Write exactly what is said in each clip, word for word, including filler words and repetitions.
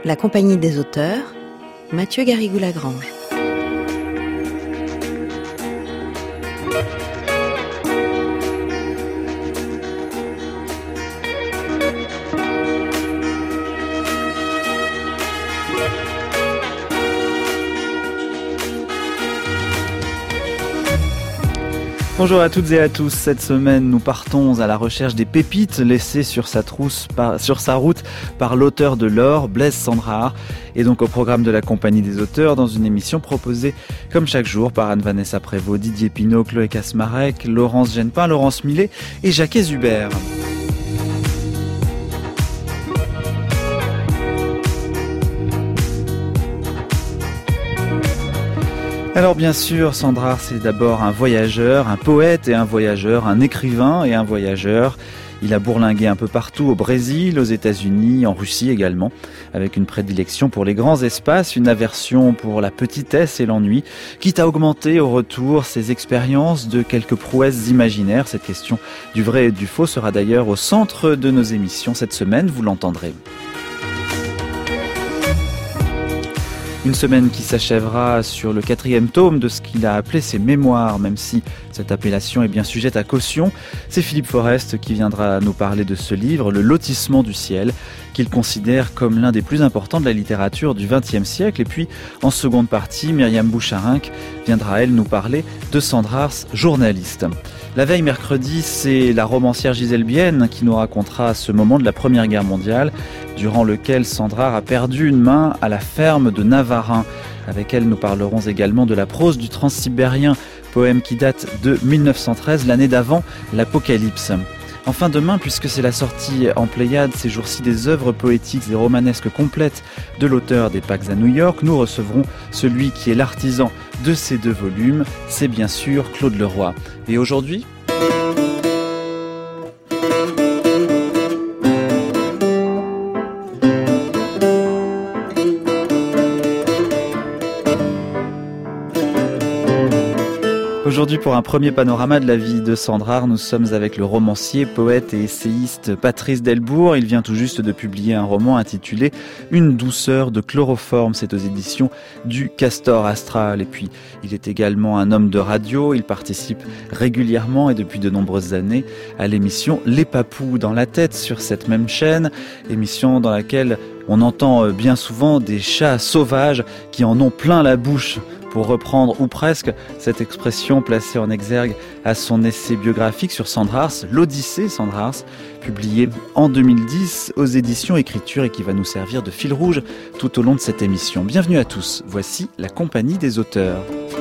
La compagnie des auteurs, Mathieu Garrigou-Lagrange. Bonjour à toutes et à tous. Cette semaine, nous partons à la recherche des pépites laissées sur sa, trousse, par, sur sa route par l'auteur de l'or, Blaise Cendrars. Et donc au programme de la Compagnie des auteurs, dans une émission proposée comme chaque jour par Anne-Vanessa Prévost, Didier Pinault, Chloé Kasmarek, Laurence Genepin, Laurence Millet et Jacques Hubert. Alors bien sûr, Cendrars, c'est d'abord un voyageur, un poète et un voyageur, un écrivain et un voyageur. Il a bourlingué un peu partout, au Brésil, aux États-Unis, en Russie également, avec une prédilection pour les grands espaces, une aversion pour la petitesse et l'ennui, quitte à augmenter au retour ses expériences de quelques prouesses imaginaires. Cette question du vrai et du faux sera d'ailleurs au centre de nos émissions cette semaine, vous l'entendrez. Une semaine qui s'achèvera sur le quatrième tome de ce qu'il a appelé ses mémoires, même si cette appellation est bien sujette à caution. C'est Philippe Forest qui viendra nous parler de ce livre, Le lotissement du ciel, qu'il considère comme l'un des plus importants de la littérature du vingtième siècle. Et puis, en seconde partie, Myriam Boucharinck viendra, elle, nous parler de Cendrars, journaliste. La veille mercredi, c'est la romancière Gisèle Bienne qui nous racontera ce moment de la Première Guerre mondiale, durant lequel Cendrars a perdu une main à la ferme de Navarin. Avec elle, nous parlerons également de la prose du Transsibérien, poème qui date de mille neuf cent treize, l'année d'avant l'Apocalypse. Enfin demain, puisque c'est la sortie en Pléiade ces jours-ci des œuvres poétiques et romanesques complètes de l'auteur des Pâques à New York, nous recevrons celui qui est l'artisan de ces deux volumes, c'est bien sûr Claude Leroy. Et aujourd'hui, Aujourd'hui, pour un premier panorama de la vie de Cendrars, nous sommes avec le romancier, poète et essayiste Patrice Delbourg. Il vient tout juste de publier un roman intitulé « Une douceur de chloroforme ». C'est aux éditions du Castor Astral. Et puis, il est également un homme de radio. Il participe régulièrement et depuis de nombreuses années à l'émission « Les Papous dans la tête » sur cette même chaîne. Émission dans laquelle on entend bien souvent des chats sauvages qui en ont plein la bouche, pour reprendre, ou presque, cette expression placée en exergue à son essai biographique sur Cendrars, l'Odyssée Cendrars, publié en deux mille dix aux éditions Écriture et qui va nous servir de fil rouge tout au long de cette émission. Bienvenue à tous, voici la Compagnie des auteurs.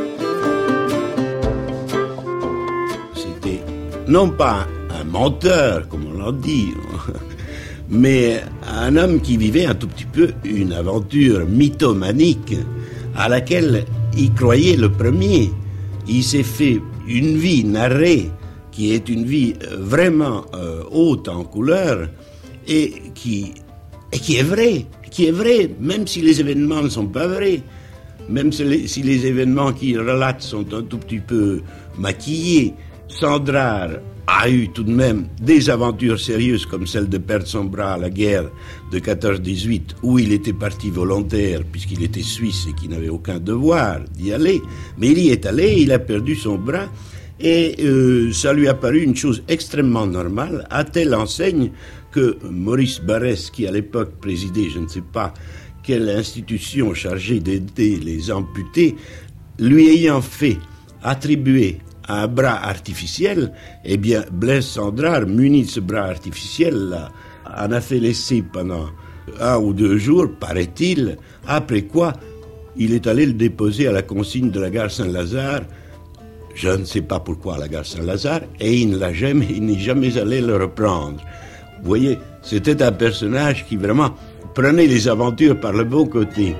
C'était non pas un menteur, comme on l'a dit, mais un homme qui vivait un tout petit peu une aventure mythomanique à laquelle il croyait le premier. Il s'est fait une vie narrée qui est une vie vraiment euh, haute en couleur et qui, et qui est vraie, qui est vraie, même si les événements ne sont pas vrais, même si les, si les événements qu'il relate sont un tout petit peu maquillés. Cendrars a eu tout de même des aventures sérieuses comme celle de perdre son bras à la guerre de quatorze dix-huit où il était parti volontaire puisqu'il était suisse et qu'il n'avait aucun devoir d'y aller, mais il y est allé, il a perdu son bras et euh, ça lui a paru une chose extrêmement normale, à telle enseigne que Maurice Barrès, qui à l'époque présidait je ne sais pas quelle institution chargée d'aider les amputés, lui ayant fait attribuer un bras artificiel, eh bien, Blaise Cendrars, muni de ce bras artificiel-là, en a fait laisser pendant un ou deux jours, paraît-il, après quoi il est allé le déposer à la consigne de la gare Saint-Lazare, je ne sais pas pourquoi à la gare Saint-Lazare, et il ne l'a jamais, il n'est jamais allé le reprendre. Vous voyez, c'était un personnage qui vraiment prenait les aventures par le bon côté.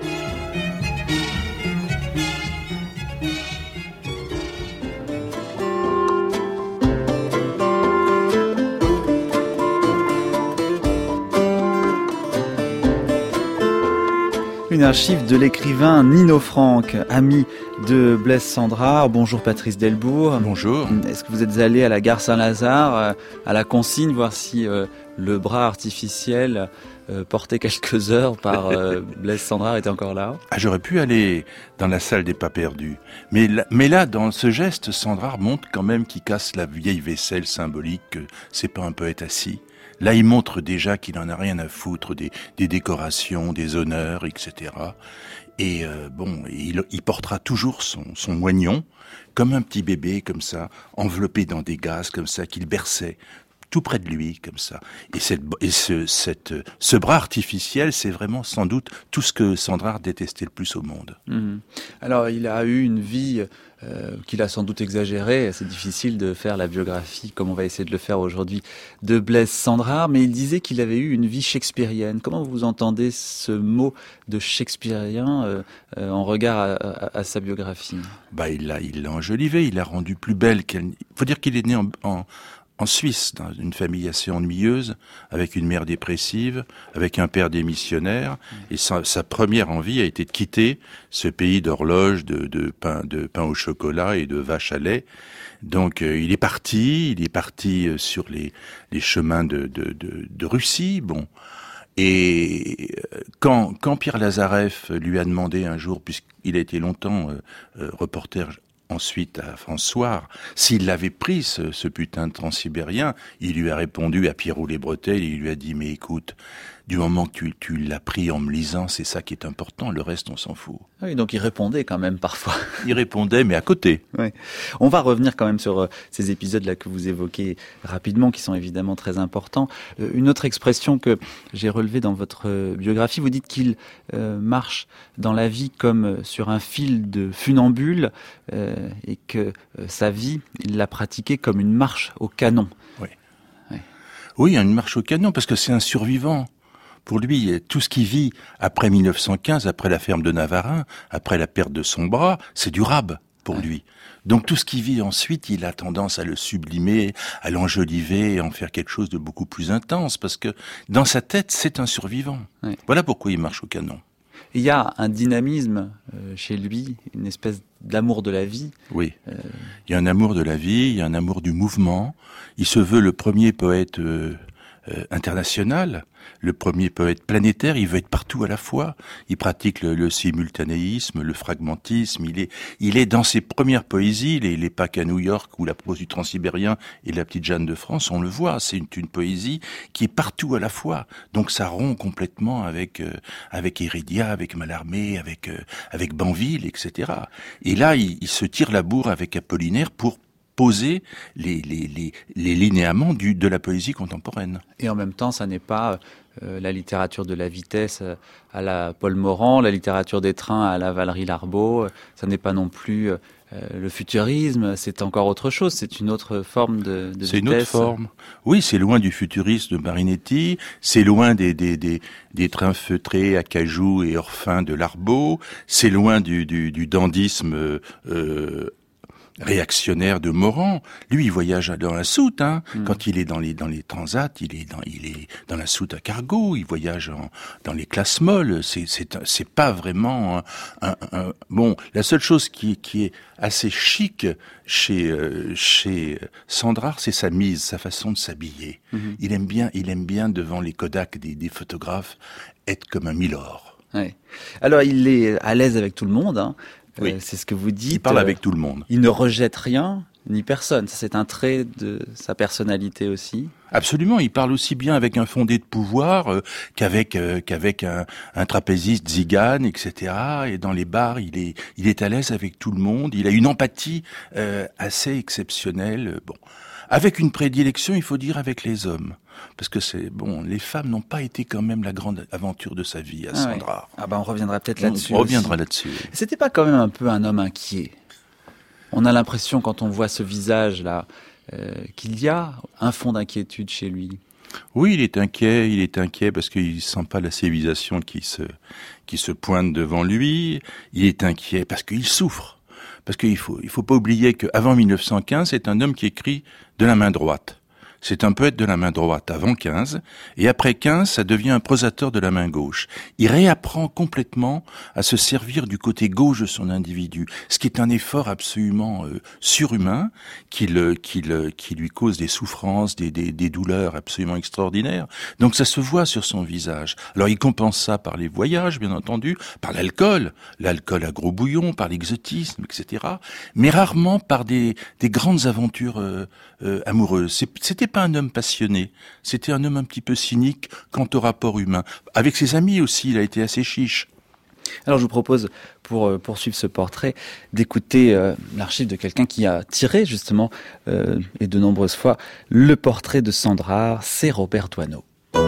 Une archive de l'écrivain Nino Franck, ami de Blaise Cendrars. Bonjour Patrice Delbourg. Bonjour. Est-ce que vous êtes allé à la gare Saint-Lazare, à la consigne, voir si euh, le bras artificiel euh, porté quelques heures par euh, Blaise Cendrars était encore là. Ah, j'aurais pu aller dans la salle des pas perdus. Mais là, mais là, dans ce geste, Cendrars montre quand même qu'il casse la vieille vaisselle symbolique que c'est pas un poète assis. Là, il montre déjà qu'il en a rien à foutre des, des décorations, des honneurs, et cetera. Et euh, bon, il, il portera toujours son, son moignon, comme un petit bébé, comme ça, enveloppé dans des gazes, comme ça, qu'il berçait tout près de lui, comme ça. Et, cette, et ce, cette, ce bras artificiel, c'est vraiment sans doute tout ce que Cendrars détestait le plus au monde. Mmh. Alors, il a eu une vie euh, qu'il a sans doute exagérée. C'est difficile de faire la biographie, comme on va essayer de le faire aujourd'hui, de Blaise Cendrars, mais il disait qu'il avait eu une vie shakespearienne. Comment vous entendez ce mot de shakespearien euh, euh, en regard à, à, à sa biographie ? Bah, il l'a, il l'a enjolivé, il l'a rendue plus belle qu'elle. Il faut dire qu'il est né en, en En Suisse, dans une famille assez ennuyeuse, avec une mère dépressive, avec un père démissionnaire, et sa, sa première envie a été de quitter ce pays d'horloge, de, de pain, de pain au chocolat et de vaches à lait. Donc euh, il est parti, il est parti euh, sur les, les chemins de, de, de, de Russie, bon. Et euh, quand, quand Pierre Lazareff lui a demandé un jour, puisqu'il a été longtemps euh, euh, reporter ensuite à François, s'il l'avait pris, ce, ce putain de transsibérien, il lui a répondu à Pierrot les Bretelles, il lui a dit, mais écoute, du moment que tu, tu l'as pris en me lisant, c'est ça qui est important, le reste on s'en fout. Ah oui, donc il répondait quand même parfois. Il répondait, mais à côté. Ouais. On va revenir quand même sur euh, ces épisodes-là que vous évoquez rapidement, qui sont évidemment très importants. Euh, une autre expression que j'ai relevée dans votre euh, biographie, vous dites qu'il euh, marche dans la vie comme sur un fil de funambule euh, et que euh, sa vie, il l'a pratiquée comme une marche au canon. Oui, ouais. Oui, une marche au canon, parce que c'est un survivant. Pour lui, tout ce qu'il vit après mille neuf cent quinze, après la ferme de Navarin, après la perte de son bras, c'est durable pour ouais. lui. Donc tout ce qu'il vit ensuite, il a tendance à le sublimer, à l'enjoliver et en faire quelque chose de beaucoup plus intense, parce que dans sa tête, c'est un survivant. Ouais. Voilà pourquoi il marche au canon. Il y a un dynamisme euh, chez lui, une espèce d'amour de la vie. Oui, euh... il y a un amour de la vie, il y a un amour du mouvement. Il se veut le premier poète euh, euh, international, le premier poète planétaire, il veut être partout à la fois. Il pratique le, le simultanéisme, le fragmentisme. Il est, il est dans ses premières poésies, les, les Pâques à New York ou la prose du Transsibérien et la petite Jeanne de France, on le voit. C'est une, une poésie qui est partout à la fois. Donc ça rompt complètement avec euh, avec Hérédia, avec Mallarmé, avec euh, avec Banville, et cetera. Et là, il, il se tire la bourre avec Apollinaire pour poser les, les, les, les linéaments du, de la poésie contemporaine. Et en même temps, ça n'est pas euh, la littérature de la vitesse à la Paul Morand, la littérature des trains à la Valéry Larbaud, ça n'est pas non plus euh, le futurisme, c'est encore autre chose, c'est une autre forme de, de c'est vitesse. C'est une autre forme. Oui, c'est loin du futurisme de Marinetti, c'est loin des, des, des, des trains feutrés, acajou et orphins de Larbaud, c'est loin du, du, du dandisme euh, réactionnaire de Morand. Lui, il voyage dans la soute, hein. Mmh. Quand il est dans les dans les transats, il est dans il est dans la soute à cargo. Il voyage en, dans les classes molles. C'est c'est c'est pas vraiment un, un, un bon. La seule chose qui qui est assez chic chez euh, chez Cendrars, c'est sa mise, sa façon de s'habiller. Mmh. Il aime bien il aime bien devant les Kodak des, des photographes être comme un milord. Ouais. Alors il est à l'aise avec tout le monde, hein. Oui. Euh, c'est ce que vous dites. Il parle avec tout le monde. Il ne rejette rien, ni personne. Ça, c'est un trait de sa personnalité aussi. Absolument. Il parle aussi bien avec un fondé de pouvoir euh, qu'avec euh, qu'avec un, un trapéziste zigane, et cetera. Et dans les bars, il est il est à l'aise avec tout le monde. Il a une empathie euh, assez exceptionnelle. Bon, avec une prédilection, il faut dire, avec les hommes. Parce que c'est bon, les femmes n'ont pas été quand même la grande aventure de sa vie à ah Cendrars. Ouais. Ah ben on reviendra peut-être là-dessus. On reviendra là-dessus. C'était pas quand même un peu un homme inquiet. On a l'impression quand on voit ce visage-là euh, qu'il y a un fond d'inquiétude chez lui. Oui, il est inquiet. Il est inquiet parce qu'il sent pas la civilisation qui se qui se pointe devant lui. Il est inquiet parce qu'il souffre. Parce qu'il faut il faut pas oublier qu'avant mille neuf cent quinze, c'est un homme qui écrit de la main droite. C'est un poète de la main droite avant quinze, et après quinze, ça devient un prosateur de la main gauche. Il réapprend complètement à se servir du côté gauche de son individu, ce qui est un effort absolument euh, surhumain, qui, le, qui, le, qui lui cause des souffrances, des, des, des douleurs absolument extraordinaires. Donc ça se voit sur son visage. Alors il compense ça par les voyages, bien entendu, par l'alcool, l'alcool à gros bouillon, par l'exotisme, et cetera, mais rarement par des, des grandes aventures euh, euh, amoureuses. C'était pas un homme passionné, c'était un homme un petit peu cynique quant au rapport humain. Avec ses amis aussi, il a été assez chiche. Alors je vous propose, pour euh, poursuivre ce portrait, d'écouter euh, l'archive de quelqu'un qui a tiré justement, euh, et de nombreuses fois, le portrait de Sandrard, c'est Robert Doisneau.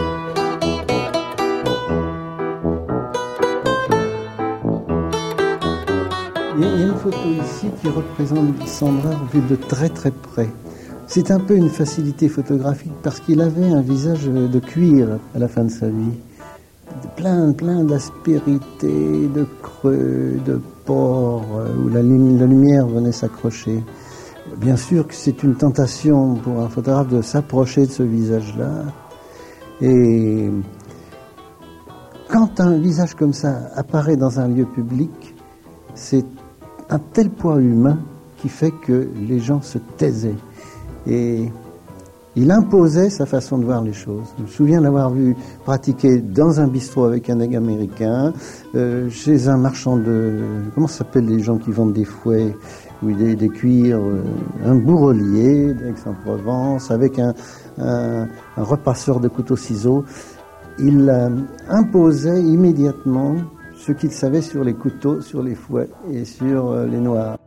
Il y a une photo ici qui représente Sandrard vu de très très près. C'est un peu une facilité photographique parce qu'il avait un visage de cuir à la fin de sa vie. Plein, plein d'aspérité, de creux, de pores, où la, la lumière venait s'accrocher. Bien sûr que c'est une tentation pour un photographe de s'approcher de ce visage-là. Et quand un visage comme ça apparaît dans un lieu public, c'est un tel poids humain qui fait que les gens se taisaient. Et il imposait sa façon de voir les choses. Je me souviens l'avoir vu pratiquer dans un bistrot avec un américain, euh, chez un marchand de... Comment ça s'appelle les gens qui vendent des fouets ou des, des cuirs, euh, un bourrelier d'Aix-en-Provence, avec un, un, un repasseur de couteaux-ciseaux. Il euh, imposait immédiatement ce qu'il savait sur les couteaux, sur les fouets et sur euh, les noirs.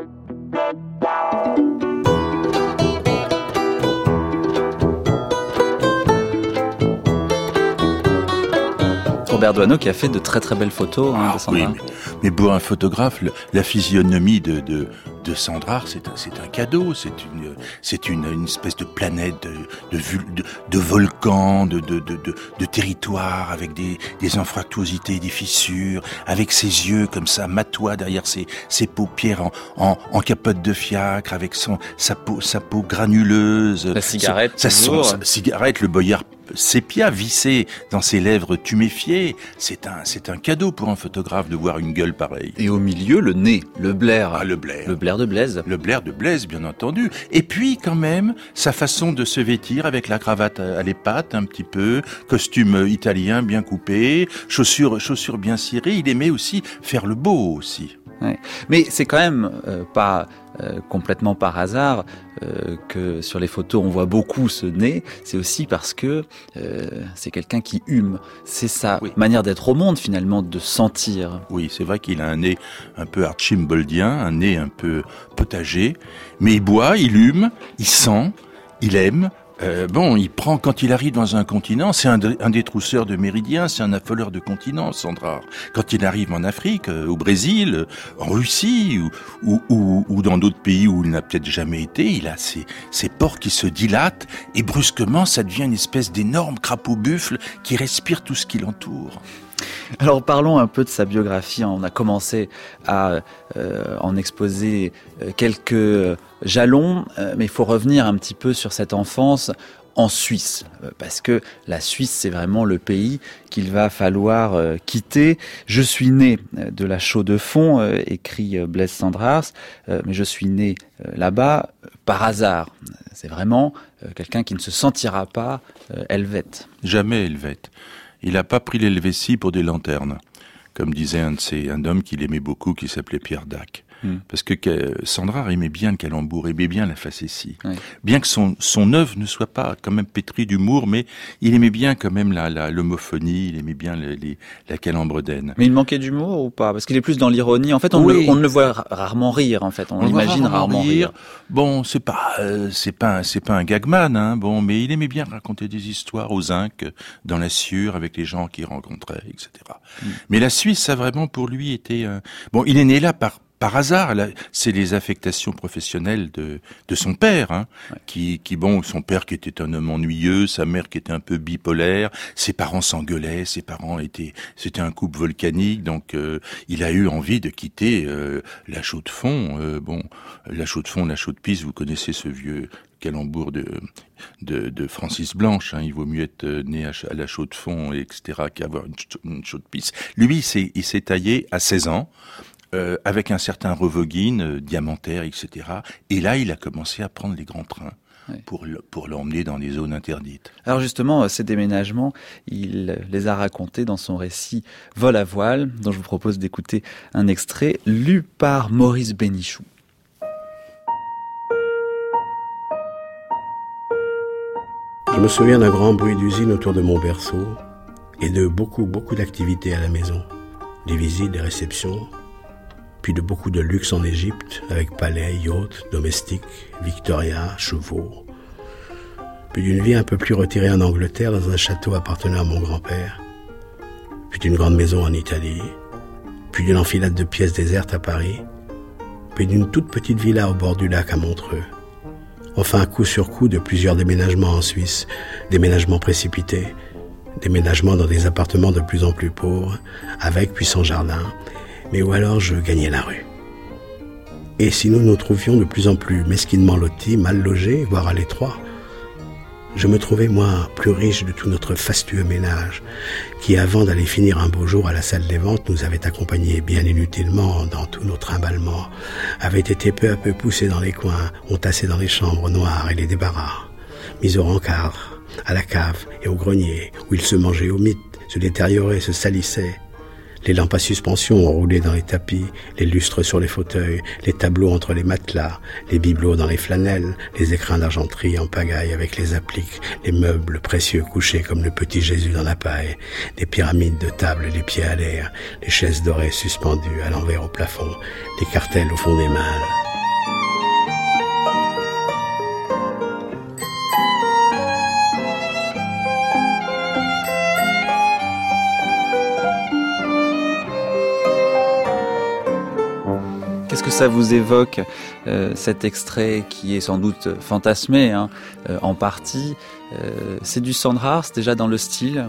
Robert Doisneau qui a fait de très très belles photos hein, ah, de Sandrard. Oui, mais, mais pour un photographe, le, la physionomie de, de, de Sandrard, c'est un, c'est un cadeau, c'est une, c'est une, une espèce de planète, de, de, de, de volcan, de, de, de, de, de territoire, avec des, des anfractuosités, des fissures, avec ses yeux comme ça, matois derrière ses, ses paupières en, en, en capote de fiacre, avec son, sa peau, sa peau granuleuse. La cigarette, sa, son, sa cigarette, le boyard sépia vissé dans ses lèvres tuméfiées. C'est un, c'est un cadeau pour un photographe de voir une gueule pareille. Et au milieu, le nez, le Blair. Ah, le Blair. Le Blair de Blaise. Le Blair de Blaise, bien entendu. Et puis, quand même, sa façon de se vêtir avec la cravate à les pattes, un petit peu, costume italien bien coupé, chaussures, chaussures bien cirées. Il aimait aussi faire le beau aussi. Ouais. Mais c'est quand même euh, pas euh, complètement par hasard euh, que sur les photos on voit beaucoup ce nez. C'est aussi parce que euh, c'est quelqu'un qui hume. C'est sa oui. manière d'être au monde finalement, de sentir. Oui, c'est vrai qu'il a un nez un peu archimboldien, un nez un peu potager, mais il boit, il hume, il sent, il aime. Euh, bon, il prend, quand il arrive dans un continent, c'est un, un détrousseur de méridiens, c'est un affoleur de continents, Sandrard. Quand il arrive en Afrique, euh, au Brésil, euh, en Russie, ou, ou, ou, ou dans d'autres pays où il n'a peut-être jamais été, il a ses, ses pores qui se dilatent, et brusquement, ça devient une espèce d'énorme crapaud buffle qui respire tout ce qui l'entoure. Alors parlons un peu de sa biographie. On a commencé à euh, en exposer quelques jalons, euh, mais il faut revenir un petit peu sur cette enfance en Suisse, euh, parce que la Suisse, c'est vraiment le pays qu'il va falloir euh, quitter. Je suis né de la Chaux-de-Fonds, euh, écrit euh, Blaise Sandrard, euh, mais je suis né euh, là-bas euh, par hasard. C'est vraiment euh, quelqu'un qui ne se sentira pas euh, helvète. Jamais helvète. Il n'a pas pris l'Helvétie pour des lanternes, comme disait un de ces, un homme qu'il aimait beaucoup, qui s'appelait Pierre Dac. Mmh. Parce que, que Sandrard aimait bien le calembour, aimait bien la facétie. Oui. Bien que son, son œuvre ne soit pas quand même pétrie d'humour, mais il aimait bien quand même la, la, l'homophonie, il aimait bien le, les, la calembreden. Mais il manquait d'humour ou pas? Parce qu'il est plus dans l'ironie. En fait, on, oui. le, on ne le voit rarement rire, en fait. On, on l'imagine rarement, rarement rire. rire. Bon, c'est pas, euh, c'est pas, c'est pas un gagman, hein. Bon, mais il aimait bien raconter des histoires aux zinc, dans la Sûre, avec les gens qu'il rencontrait, et cetera. Mmh. Mais la Suisse, ça vraiment pour lui été, euh... bon, il est né là par par hasard. Là, c'est les affectations professionnelles de, de son père, hein, ouais. qui, qui, bon, son père qui était un homme ennuyeux, sa mère qui était un peu bipolaire, ses parents s'engueulaient, ses parents étaient, c'était un couple volcanique, donc euh, il a eu envie de quitter euh, la Chaux-de-Fonds. Euh, bon, la Chaux-de-Fonds, la Chaux-de-Pisse, vous connaissez ce vieux calembour de, de, de Francis Blanche, hein, il vaut mieux être né à, à la Chaux-de-Fonds, et cetera, qu'avoir une, une Chaux-de-Pisse. Lui, il s'est, il s'est taillé à seize ans, Euh, avec un certain Revoguine, euh, diamantaire, et cetera. Et là, il a commencé à prendre les grands trains ouais. pour, le, pour l'emmener dans les zones interdites. Alors justement, ces déménagements, il les a racontés dans son récit Vol à voile, dont je vous propose d'écouter un extrait lu par Maurice Bénichou. Je me souviens d'un grand bruit d'usine autour de mon berceau et de beaucoup, beaucoup d'activités à la maison. Des visites, des réceptions, puis de beaucoup de luxe en Égypte, avec palais, yachts, domestiques, Victoria, chevaux. Puis d'une vie un peu plus retirée en Angleterre, dans un château appartenant à mon grand-père. Puis d'une grande maison en Italie. Puis d'une enfilade de pièces désertes à Paris. Puis d'une toute petite villa au bord du lac à Montreux. Enfin, coup sur coup, de plusieurs déménagements en Suisse, déménagements précipités, déménagements dans des appartements de plus en plus pauvres, avec puis sans jardin, mais où alors je gagnais la rue. Et si nous nous trouvions de plus en plus mesquinement lotis, mal logés, voire à l'étroit, je me trouvais, moi, plus riche de tout notre fastueux ménage, qui, avant d'aller finir un beau jour à la salle des ventes, nous avait accompagnés bien inutilement dans tous nos trimballements, avait été peu à peu poussés dans les coins, entassés dans les chambres noires et les débarras, mis au rencard, à la cave et au grenier, où ils se mangeaient au mythe, se détérioraient, se salissaient. Les lampes à suspension roulées dans les tapis, les lustres sur les fauteuils, les tableaux entre les matelas, les bibelots dans les flanelles, les écrins d'argenterie en pagaille avec les appliques, les meubles précieux couchés comme le petit Jésus dans la paille, des pyramides de tables les pieds à l'air, les chaises dorées suspendues à l'envers au plafond, des cartels au fond des malles. Qu'est-ce que ça vous évoque, euh, cet extrait qui est sans doute fantasmé, hein, euh, en partie euh, c'est du Sandhars, déjà dans le style?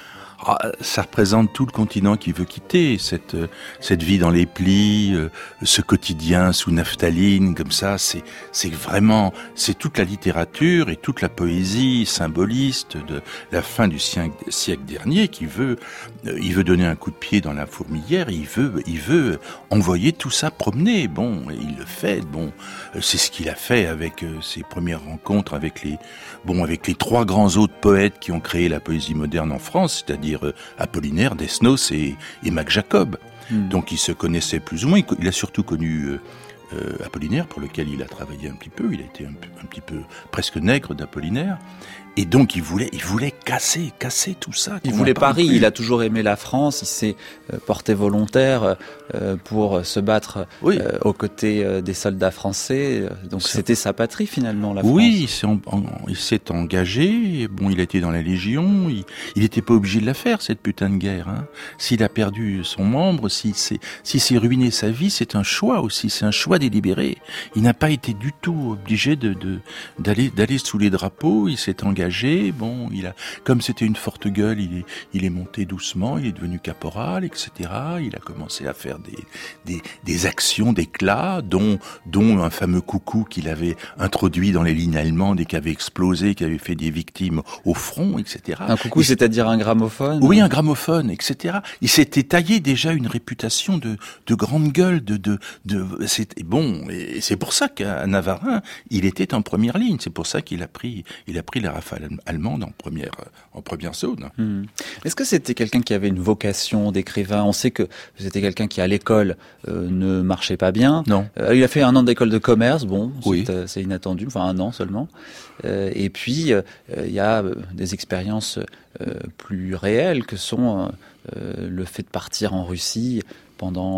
Ah, ça représente tout le continent qui veut quitter, cette, cette vie dans les plis, euh, ce quotidien sous naphtaline, comme ça, c'est, c'est vraiment, c'est toute la littérature et toute la poésie symboliste de la fin du siècle, siècle dernier qui veut, euh, il veut donner un coup de pied dans la fourmilière, il veut, il veut envoyer tout ça promener. Bon, il le fait, bon, c'est ce qu'il a fait avec euh, ses premières rencontres avec les, bon, avec les trois grands autres poètes qui ont créé la poésie moderne en France, c'est-à-dire Apollinaire, Desnos et, et Mac Jacob. Mmh. Donc il se connaissait plus ou moins. Il a surtout connu euh, euh, Apollinaire, pour lequel il a travaillé un petit peu. Il a été un, un petit peu presque nègre d'Apollinaire. Et donc il voulait, il voulait casser, casser tout ça. Il voulait Paris. Il a toujours aimé la France. Il s'est euh, porté volontaire euh, pour se battre oui. euh, aux côtés euh, des soldats français. Donc ça... c'était sa patrie finalement, la France. Oui, il s'est, en, en, il s'est engagé. Bon, il était dans la Légion. Il, il était pas obligé de la faire, cette putain de guerre. Hein. S'il a perdu son membre, s'il s'est, s'il s'est ruiné sa vie, c'est un choix aussi. C'est un choix délibéré. Il n'a pas été du tout obligé de, de d'aller, d'aller sous les drapeaux. Il s'est engagé. Bon, il a, comme c'était une forte gueule, il est, il est monté doucement, il est devenu caporal, et cetera. Il a commencé à faire des, des, des actions d'éclat, dont, dont un fameux coucou qu'il avait introduit dans les lignes allemandes et qui avait explosé, qui avait fait des victimes au front, et cetera. Un coucou, il c'est-à-dire un gramophone? Oui, un gramophone, et cetera. Il s'était taillé déjà une réputation de, de grande gueule, de, de, de, c'est bon, et c'est pour ça qu'à Navarin, il était en première ligne. C'est pour ça qu'il a pris, il a pris la rafale allemande en première, en première zone. Mmh. Est-ce que c'était quelqu'un qui avait une vocation d'écrivain? On sait que c'était quelqu'un qui à l'école euh, ne marchait pas bien. Non. Euh, il a fait un an d'école de commerce, bon, oui. c'est, euh, c'est inattendu, enfin un an seulement. Euh, et puis euh, il y a euh, des expériences euh, plus réelles que sont euh, le fait de partir en Russie pendant euh,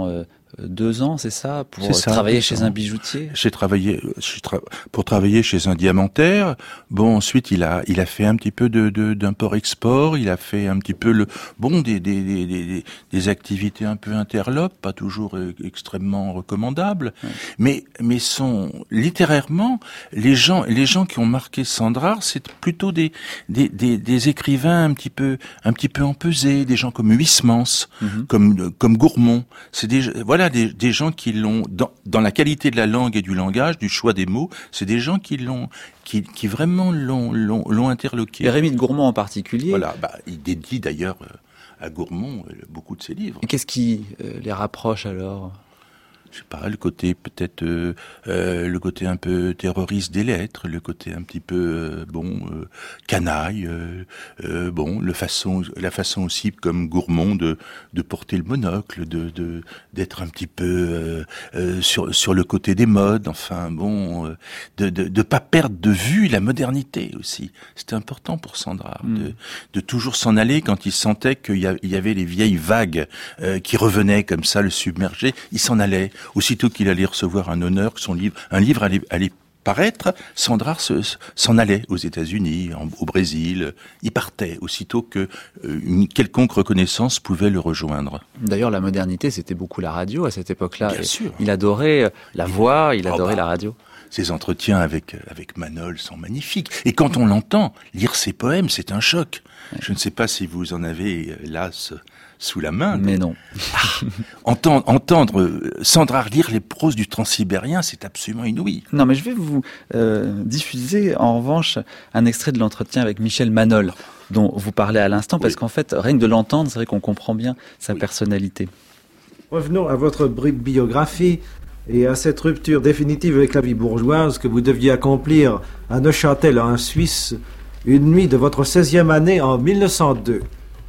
deux ans, c'est ça, pour C'est ça, travailler deux chez ans. un bijoutier. J'ai travaillé j'ai tra- pour travailler chez un diamantaire. Bon, ensuite il a il a fait un petit peu de, de d'import-export. Il a fait un petit peu le bon des des des des, des activités un peu interlopes, pas toujours euh, extrêmement recommandables. Ouais. Mais mais sont littérairement les gens les gens qui ont marqué Sandrard, c'est plutôt des des des, des écrivains un petit peu un petit peu empesés, des gens comme Huysmans, Mm-hmm. comme comme Gourmont. C'est des voilà des des gens qui l'ont dans dans la qualité de la langue et du langage, du choix des mots, c'est des gens qui l'ont qui qui vraiment l'ont l'ont l'ont interloqué. Et Rémy de Gourmont en particulier. Voilà, bah il dédie d'ailleurs euh, à Gourmont euh, beaucoup de ses livres. Et qu'est-ce qui euh, les rapproche alors? Je sais pas, le côté peut-être euh, euh, le côté un peu terroriste des lettres, le côté un petit peu euh, bon euh, canaille, euh, euh, bon le façon la façon aussi comme Gourmont de de porter le monocle, de de d'être un petit peu euh, euh, sur sur le côté des modes, enfin bon euh, de de de pas perdre de vue la modernité aussi. C'était important pour Sandrard Mm. de de toujours s'en aller quand il sentait qu'il y, a, il y avait les vieilles vagues euh, qui revenaient comme ça le submerger, il s'en allait. Aussitôt qu'il allait recevoir un honneur, que son livre, un livre allait, allait paraître, Sandrard se, s'en allait aux États-Unis, en, au Brésil. Il partait aussitôt que euh, une quelconque reconnaissance pouvait le rejoindre. D'ailleurs, la modernité, c'était beaucoup la radio à cette époque-là. Bien Et sûr. Il adorait la voix, il Oh adorait bah. la radio. Ses entretiens avec avec Manol sont magnifiques. Et quand on l'entend lire ses poèmes, c'est un choc. Ouais. Je ne sais pas si vous en avez là ce, sous la main. Mais non. Entendre, entendre Sandrard lire les proses du Transsibérien, c'est absolument inouï. Non, mais je vais vous euh, diffuser en revanche un extrait de l'entretien avec Michel Manol, dont vous parlez à l'instant, parce oui. qu'en fait, rien que de l'entendre, c'est vrai qu'on comprend bien sa oui. personnalité. Revenons à votre biographie et à cette rupture définitive avec la vie bourgeoise que vous deviez accomplir à Neuchâtel, en Suisse, une nuit de votre seizième année en mille neuf cent deux.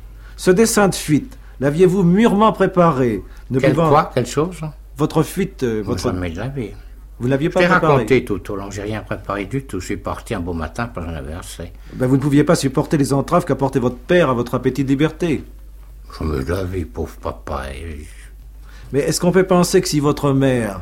Ce dessein de fuite, l'aviez-vous mûrement préparé? Ne Quelle pouvant... quoi? Quelle chose? Votre fuite... Euh, votre... Jamais de la vie. Vous l'aviez pas préparé? Je t'ai raconté tout au long, j'ai rien préparé du tout. Je suis parti un beau matin parce que j'en avais assez. Ben, vous ne pouviez pas supporter les entraves qu'apportait votre père à votre appétit de liberté. Jamais de la vie, pauvre papa. Et... Mais est-ce qu'on peut penser que si votre mère...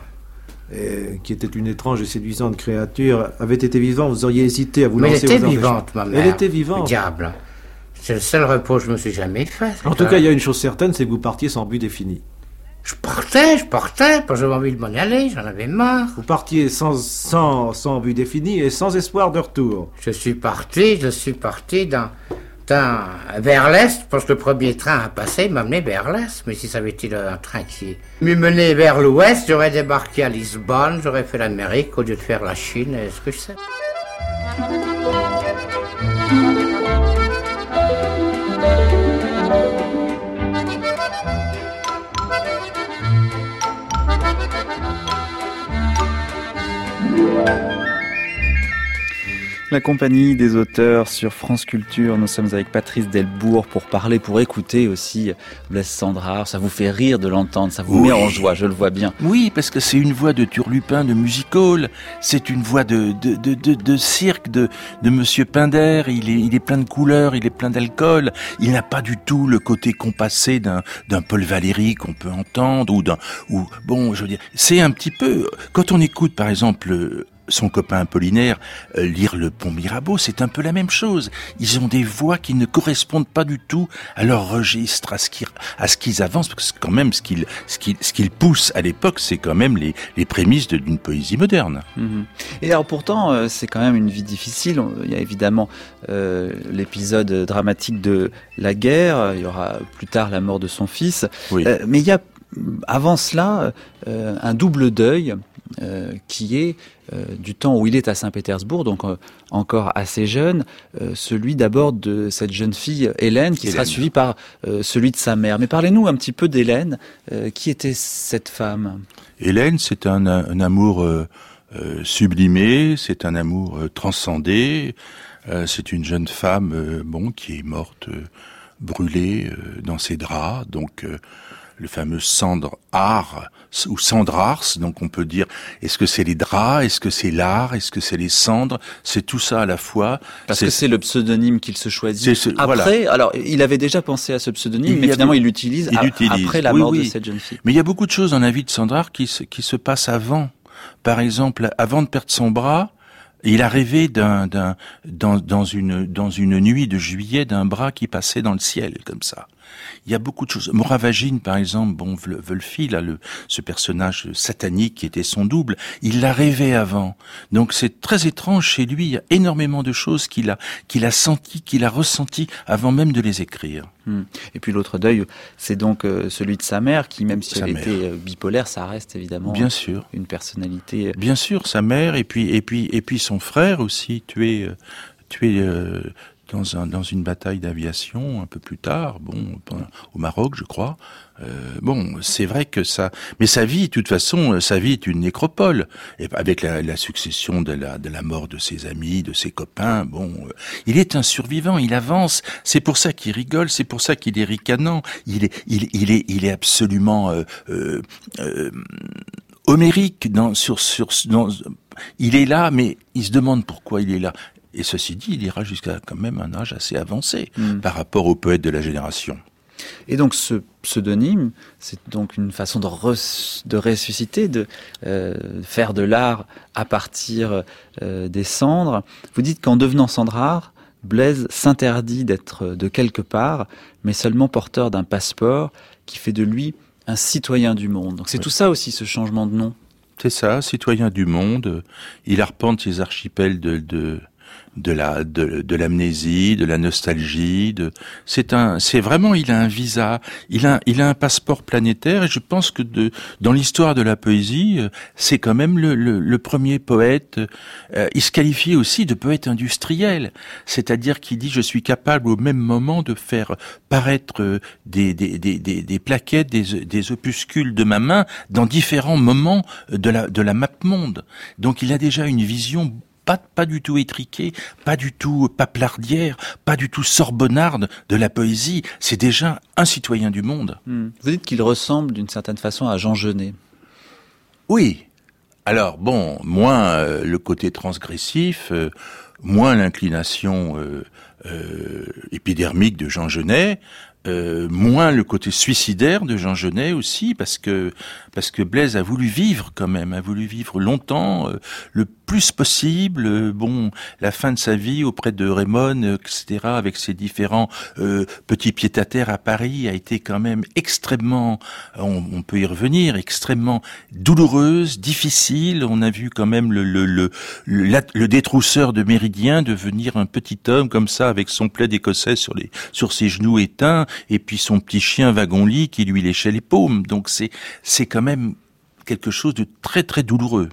Et, qui était une étrange et séduisante créature, avait été vivante, vous auriez hésité à vous Mais lancer elle était vivante, ma mère. Elle était vivante. Le diable. C'est le seul repos que je me suis jamais fait. En tout cas, il y a une chose certaine, c'est que vous partiez sans but défini. Je partais, je partais, parce que j'avais envie de m'en aller, j'en avais marre. Vous partiez sans, sans, sans but défini et sans espoir de retour. Je suis parti, je suis parti dans... Dans, vers l'est, parce que le premier train à passer m'amenait vers l'est, mais si ça avait été un train qui m'eût mené vers l'ouest, j'aurais débarqué à Lisbonne, j'aurais fait l'Amérique au lieu de faire la Chine, est-ce que je sais? La compagnie des auteurs sur France Culture. Nous sommes avec Patrice Delbourg pour parler, pour écouter aussi Blaise Sandrard. Ça vous fait rire de l'entendre, ça vous oui. met en joie, je le vois bien. Oui, parce que c'est une voix de Turlupin, de music-hall. C'est une voix de, de, de, de, de cirque, de, de Monsieur Pinder. Il est, il est plein de couleurs, il est plein d'alcool. Il n'a pas du tout le côté compassé d'un, d'un Paul Valéry qu'on peut entendre ou d'un, ou, bon, je veux dire, c'est un petit peu, quand on écoute, par exemple, son copain Apollinaire euh, lire le Pont Mirabeau, c'est un peu la même chose. Ils ont des voix qui ne correspondent pas du tout à leur registre, à ce qu'ils, à ce qu'ils avancent, parce que quand même ce qu'ils, ce qu'ils, ce qu'ils poussent à l'époque, c'est quand même les, les prémices de, d'une poésie moderne. Mmh. Et alors pourtant, euh, c'est quand même une vie difficile. Il y a évidemment euh, l'épisode dramatique de la guerre. Il y aura plus tard la mort de son fils. Oui. Euh, mais il y a avant cela euh, un double deuil. Euh, qui est euh, du temps où il est à Saint-Pétersbourg, donc euh, encore assez jeune, euh, celui d'abord de cette jeune fille Hélène, qui Hélène. sera suivie par euh, celui de sa mère. Mais parlez-nous un petit peu d'Hélène. Euh, qui était cette femme? Hélène, c'est un, un amour euh, euh, sublimé, c'est un amour euh, transcendé. Euh, c'est une jeune femme, euh, bon, qui est morte, euh, brûlée euh, dans ses draps, donc. Euh, le fameux Sandrar ou Sandrars. Donc on peut dire, est-ce que c'est les draps, est-ce que c'est l'art, est-ce que c'est les cendres? C'est tout ça à la fois. Parce c'est, que c'est le pseudonyme qu'il se choisit. Ce, après, voilà. alors il avait déjà pensé à ce pseudonyme, il mais finalement avait, il l'utilise il a, utilise. après la oui, mort oui. de cette jeune fille. Mais il y a beaucoup de choses dans la vie de Sandrar qui se, qui se passent avant. Par exemple, avant de perdre son bras, il a rêvé d'un, d'un, dans, dans une, dans une nuit de juillet d'un bras qui passait dans le ciel, comme ça. Il y a beaucoup de choses. Moravagine, par exemple, bon, Wölfi, là, le, ce personnage satanique qui était son double, il l'a rêvé avant. Donc c'est très étrange chez lui. Il y a énormément de choses qu'il a, qu'il a senti, qu'il a ressenti avant même de les écrire. Hmm. Et puis l'autre deuil, c'est donc euh, celui de sa mère, qui même si sa elle mère. était euh, bipolaire, ça reste évidemment bien sûr une personnalité. Bien sûr, sa mère et puis et puis et puis son frère aussi tué, euh, tué. Euh, dans un dans une bataille d'aviation un peu plus tard, bon, au Maroc, je crois. Euh, bon, c'est vrai que ça, mais sa vie, de toute façon, sa vie est une nécropole. Et avec la, la succession de la de la mort de ses amis, de ses copains, bon, euh, il est un survivant, il avance. C'est pour ça qu'il rigole, c'est pour ça qu'il est ricanant. Il est il il est il est absolument euh, euh, euh, homérique dans sur sur dans, il est là, mais il se demande pourquoi il est là. Et ceci dit, il ira jusqu'à quand même un âge assez avancé mmh. par rapport aux poètes de la génération. Et donc ce pseudonyme, c'est donc une façon de, res, de ressusciter, de euh, faire de l'art à partir euh, des cendres. Vous dites qu'en devenant Sandrar, Blaise s'interdit d'être de quelque part, mais seulement porteur d'un passeport qui fait de lui un citoyen du monde. Donc c'est oui. tout ça aussi, ce changement de nom. C'est ça, citoyen du monde. Il arpente ses archipels de... de... de la de, de l'amnésie, de la nostalgie, de c'est un c'est vraiment il a un visa, il a il a un passeport planétaire et je pense que de dans l'histoire de la poésie, c'est quand même le le, le premier poète. Euh, il se qualifie aussi de poète industriel, c'est-à-dire qu'il dit je suis capable au même moment de faire paraître des des des des, des plaquettes, des des opuscules de ma main dans différents moments de la de la map monde. Donc il a déjà une vision Pas, pas du tout étriquée, pas du tout paplardière, pas du tout sorbonnarde de la poésie. C'est déjà un citoyen du monde. Mmh. Vous dites qu'il ressemble d'une certaine façon à Jean Genet. Oui. Alors bon, moins euh, le côté transgressif, euh, moins l'inclination euh, euh, épidermique de Jean Genet, euh, moins le côté suicidaire de Jean Genet aussi, parce que parce que Blaise a voulu vivre quand même, a voulu vivre longtemps, euh, le plus possible. Euh, bon, la fin de sa vie auprès de Raymond, et cetera, avec ses différents euh, petits pieds-à-terre à Paris, a été quand même extrêmement, on, on peut y revenir, extrêmement douloureuse, difficile. On a vu quand même le le le le, la, le détrousseur de Méridien devenir un petit homme comme ça, avec son plaid écossais sur les sur ses genoux éteints, et puis son petit chien wagon-lit qui lui léchait les paumes. Donc c'est c'est quand même quelque chose de très très douloureux.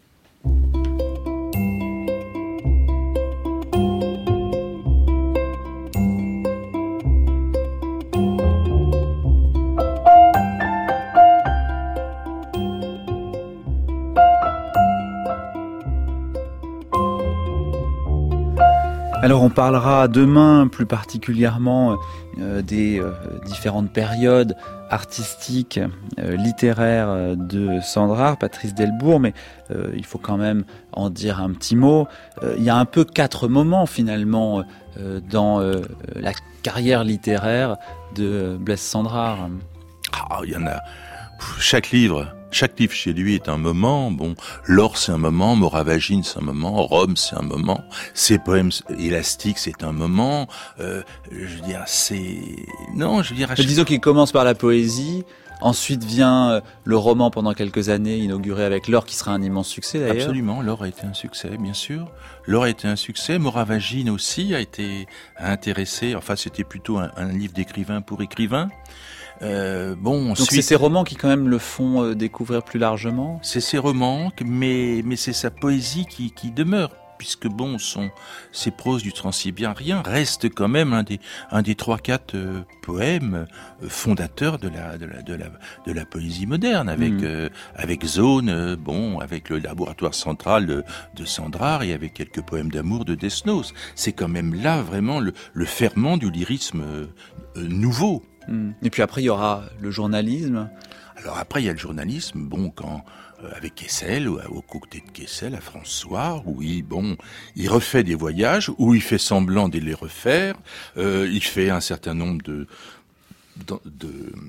Alors on parlera demain plus particulièrement euh, des euh, différentes périodes artistiques, euh, littéraires euh, de Sandrar, Patrice Delbourg, mais euh, il faut quand même en dire un petit mot. Euh, il y a un peu quatre moments finalement euh, dans euh, la carrière littéraire de Blaise Sandrar. Ah, il y en a. Chaque livre... Chaque livre chez lui est un moment. Bon, L'Or, c'est un moment. Moravagine, c'est un moment. Rome, c'est un moment. Ses poèmes élastiques, c'est un moment. Euh, je veux dire, c'est... Non, je veux dire... Chaque... Disons qu'il commence par la poésie. Ensuite vient le roman pendant quelques années, inauguré avec L'Or, qui sera un immense succès d'ailleurs. Absolument, L'Or a été un succès, bien sûr. L'Or a été un succès. Moravagine aussi a été a intéressé. Enfin, c'était plutôt un, un livre d'écrivain pour écrivain. Euh, bon, donc ensuite, c'est ces romans qui quand même le font euh, découvrir plus largement. C'est ces romans, mais mais c'est sa poésie qui qui demeure, puisque bon, son ses proses du Transsibérien restent quand même un des un des trois quatre euh, poèmes euh, fondateurs de la de la de la de la poésie moderne, avec mmh. euh, avec Zone, euh, bon, avec le laboratoire central de, de Sandrar et avec quelques poèmes d'amour de Desnos. C'est quand même là vraiment le le ferment du lyrisme euh, euh, nouveau. Mmh. Et puis après, il y aura le journalisme. Alors après, il y a le journalisme, bon, quand euh, avec Kessel, ou au côté de Kessel, à François, où il, bon, il refait des voyages, où il fait semblant de les refaire, euh, il fait un certain nombre de, de, de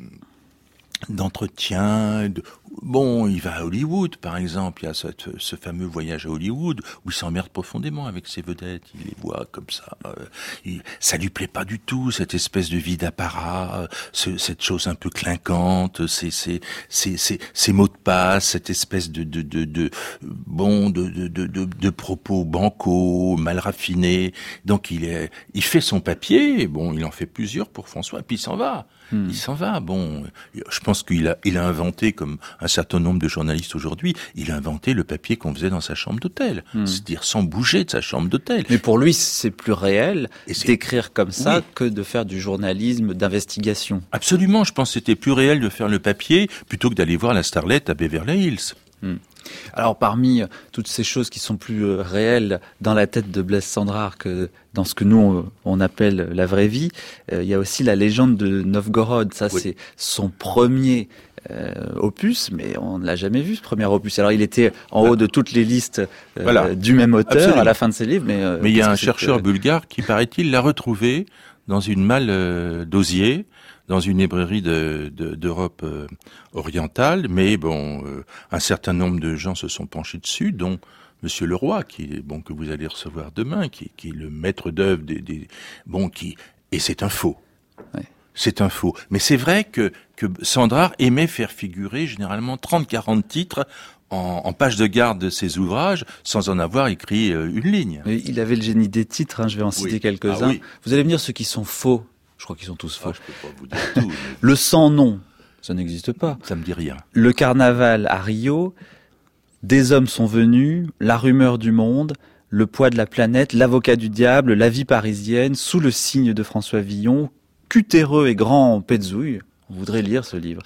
d'entretien, de... bon, il va à Hollywood, par exemple, il y a ce, ce fameux voyage à Hollywood, où il s'emmerde profondément avec ses vedettes, il les voit comme ça, euh, il... ça lui plaît pas du tout, cette espèce de vie d'apparat, euh, ce, cette chose un peu clinquante, ces, ces, ces, ces, ces mots de passe, cette espèce de, de, de, de bon, de, de, de, de, de propos bancaux, mal raffinés, donc il est, il fait son papier, bon, il en fait plusieurs pour François, et puis il s'en va. Hmm. Il s'en va, bon, je pense qu'il a, il a inventé, comme un certain nombre de journalistes aujourd'hui, il a inventé le papier qu'on faisait dans sa chambre d'hôtel, hmm. c'est-à-dire sans bouger de sa chambre d'hôtel. Mais pour lui, c'est plus réel d'écrire comme ça oui. que de faire du journalisme d'investigation. Absolument, je pense que c'était plus réel de faire le papier plutôt que d'aller voir la starlette à Beverly Hills. Hmm. Alors parmi toutes ces choses qui sont plus euh, réelles dans la tête de Blaise Cendrars que dans ce que nous on, on appelle la vraie vie, euh, il y a aussi la légende de Novgorod. Ça oui. c'est son premier euh, opus, mais on ne l'a jamais vu ce premier opus. Alors il était en haut de toutes les listes euh, voilà. du même auteur Absolument. à la fin de ses livres. Mais, euh, mais il y a un chercheur que... bulgare qui paraît-il l'a retrouvé dans une malle euh, d'osier, dans une librairie de, de, d'Europe euh, orientale, mais bon, euh, un certain nombre de gens se sont penchés dessus, dont Monsieur Leroy, qui est bon que vous allez recevoir demain, qui, qui est le maître d'œuvre des, des bon qui et c'est un faux. Ouais. C'est un faux. Mais c'est vrai que que Cendrars aimait faire figurer généralement trente quarante titres en, en page de garde de ses ouvrages, sans en avoir écrit euh, une ligne. Mais il avait le génie des titres, hein, je vais en citer oui. quelques-uns. Ah, oui. Vous allez me dire ceux qui sont faux. Je crois qu'ils sont tous faux. Ah, je peux pas vous dire tout. Mais... Le sans-nom, ça n'existe pas. Ça me dit rien. Le carnaval à Rio, Des hommes sont venus, La rumeur du monde, Le poids de la planète, L'avocat du diable, La vie parisienne, Sous le signe de François Villon, Cutéreux et grand Petzouille. On voudrait lire ce livre.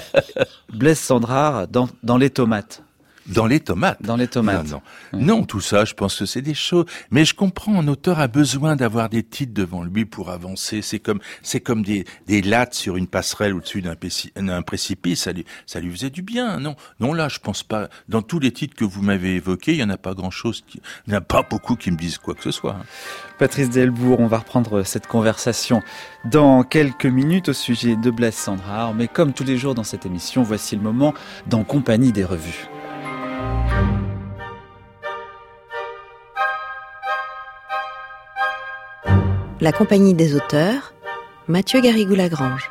Blaise Cendrars dans, dans les tomates. Dans les tomates. Dans les tomates. Non, non. Ouais. non, tout ça, je pense que c'est des choses. Mais je comprends, un auteur a besoin d'avoir des titres devant lui pour avancer. C'est comme, c'est comme des, des lattes sur une passerelle au-dessus d'un, péci, d'un précipice. Ça lui, ça lui faisait du bien. Non, non, là, je pense pas. Dans tous les titres que vous m'avez évoqués, il y en a pas grand-chose. Qui, il n'y en a pas beaucoup qui me disent quoi que ce soit. Patrice Delbourg, on va reprendre cette conversation dans quelques minutes au sujet de Blaise Cendrars. Mais comme tous les jours dans cette émission, voici le moment d'En compagnie des revues. La compagnie des auteurs, Mathieu Garrigou-Lagrange.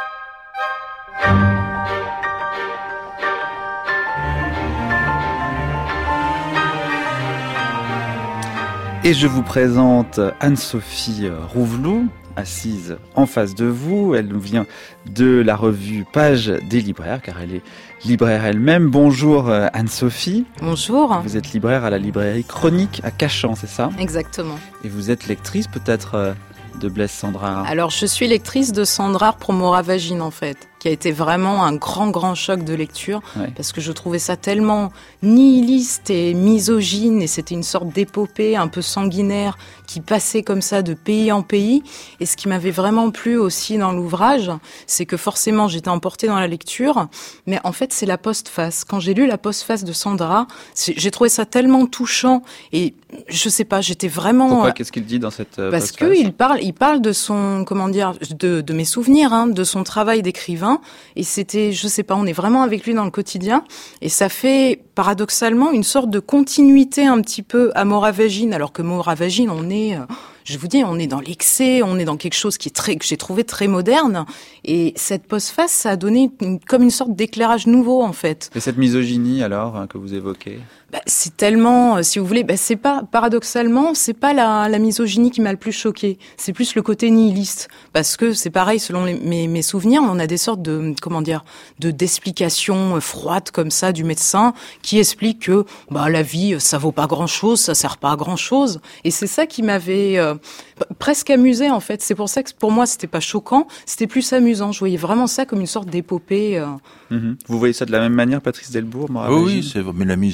Et je vous présente Anne-Sophie Rouvelou, assise en face de vous. Elle nous vient de la revue Page des libraires, car elle est libraire elle-même. Bonjour Anne-Sophie. Bonjour. Vous êtes libraire à la librairie Chronique à Cachan, c'est ça ? Exactement. Et vous êtes lectrice peut-être de Blaise Cendrars ? Alors je suis lectrice de Cendrars Promoravagine en fait, qui a été vraiment un grand grand choc de lecture, ouais. parce que je trouvais ça tellement nihiliste et misogyne, et c'était une sorte d'épopée un peu sanguinaire qui passait comme ça de pays en pays. Et ce qui m'avait vraiment plu aussi dans l'ouvrage, c'est que forcément j'étais emportée dans la lecture, mais en fait c'est la postface. Quand j'ai lu la postface de Cendrars, j'ai trouvé ça tellement touchant, et je sais pas, j'étais vraiment... Pourquoi ? Qu'est-ce qu'il dit dans cette euh, Parce postface ? qu'il parle, il parle de son, comment dire, de, de mes souvenirs, hein, de son travail d'écrivain. Et c'était, je sais pas, on est vraiment avec lui dans le quotidien, et ça fait paradoxalement une sorte de continuité un petit peu à Moravagine, alors que Moravagine, on est, je vous dis, on est dans l'excès, on est dans quelque chose qui est très, que j'ai trouvé très moderne, et cette postface, ça a donné une, comme une sorte d'éclairage nouveau en fait. Et cette misogynie alors hein, que vous évoquez ? Bah, c'est tellement, si vous voulez, bah, c'est pas, paradoxalement, c'est pas la, la misogynie qui m'a le plus choquée. C'est plus le côté nihiliste. Parce que c'est pareil, selon les, mes, mes souvenirs, on a des sortes de, comment dire, de, d'explications froides comme ça du médecin qui explique que, bah, la vie, ça vaut pas grand chose, ça sert pas à grand chose. Et c'est ça qui m'avait, euh, presque amusé, en fait. C'est pour ça que pour moi, c'était pas choquant, c'était plus amusant. Je voyais vraiment ça comme une sorte d'épopée, euh... Mmh. Vous voyez ça de la même manière, Patrice Delbourg, moi, oh oui, c'est, mais la misogynie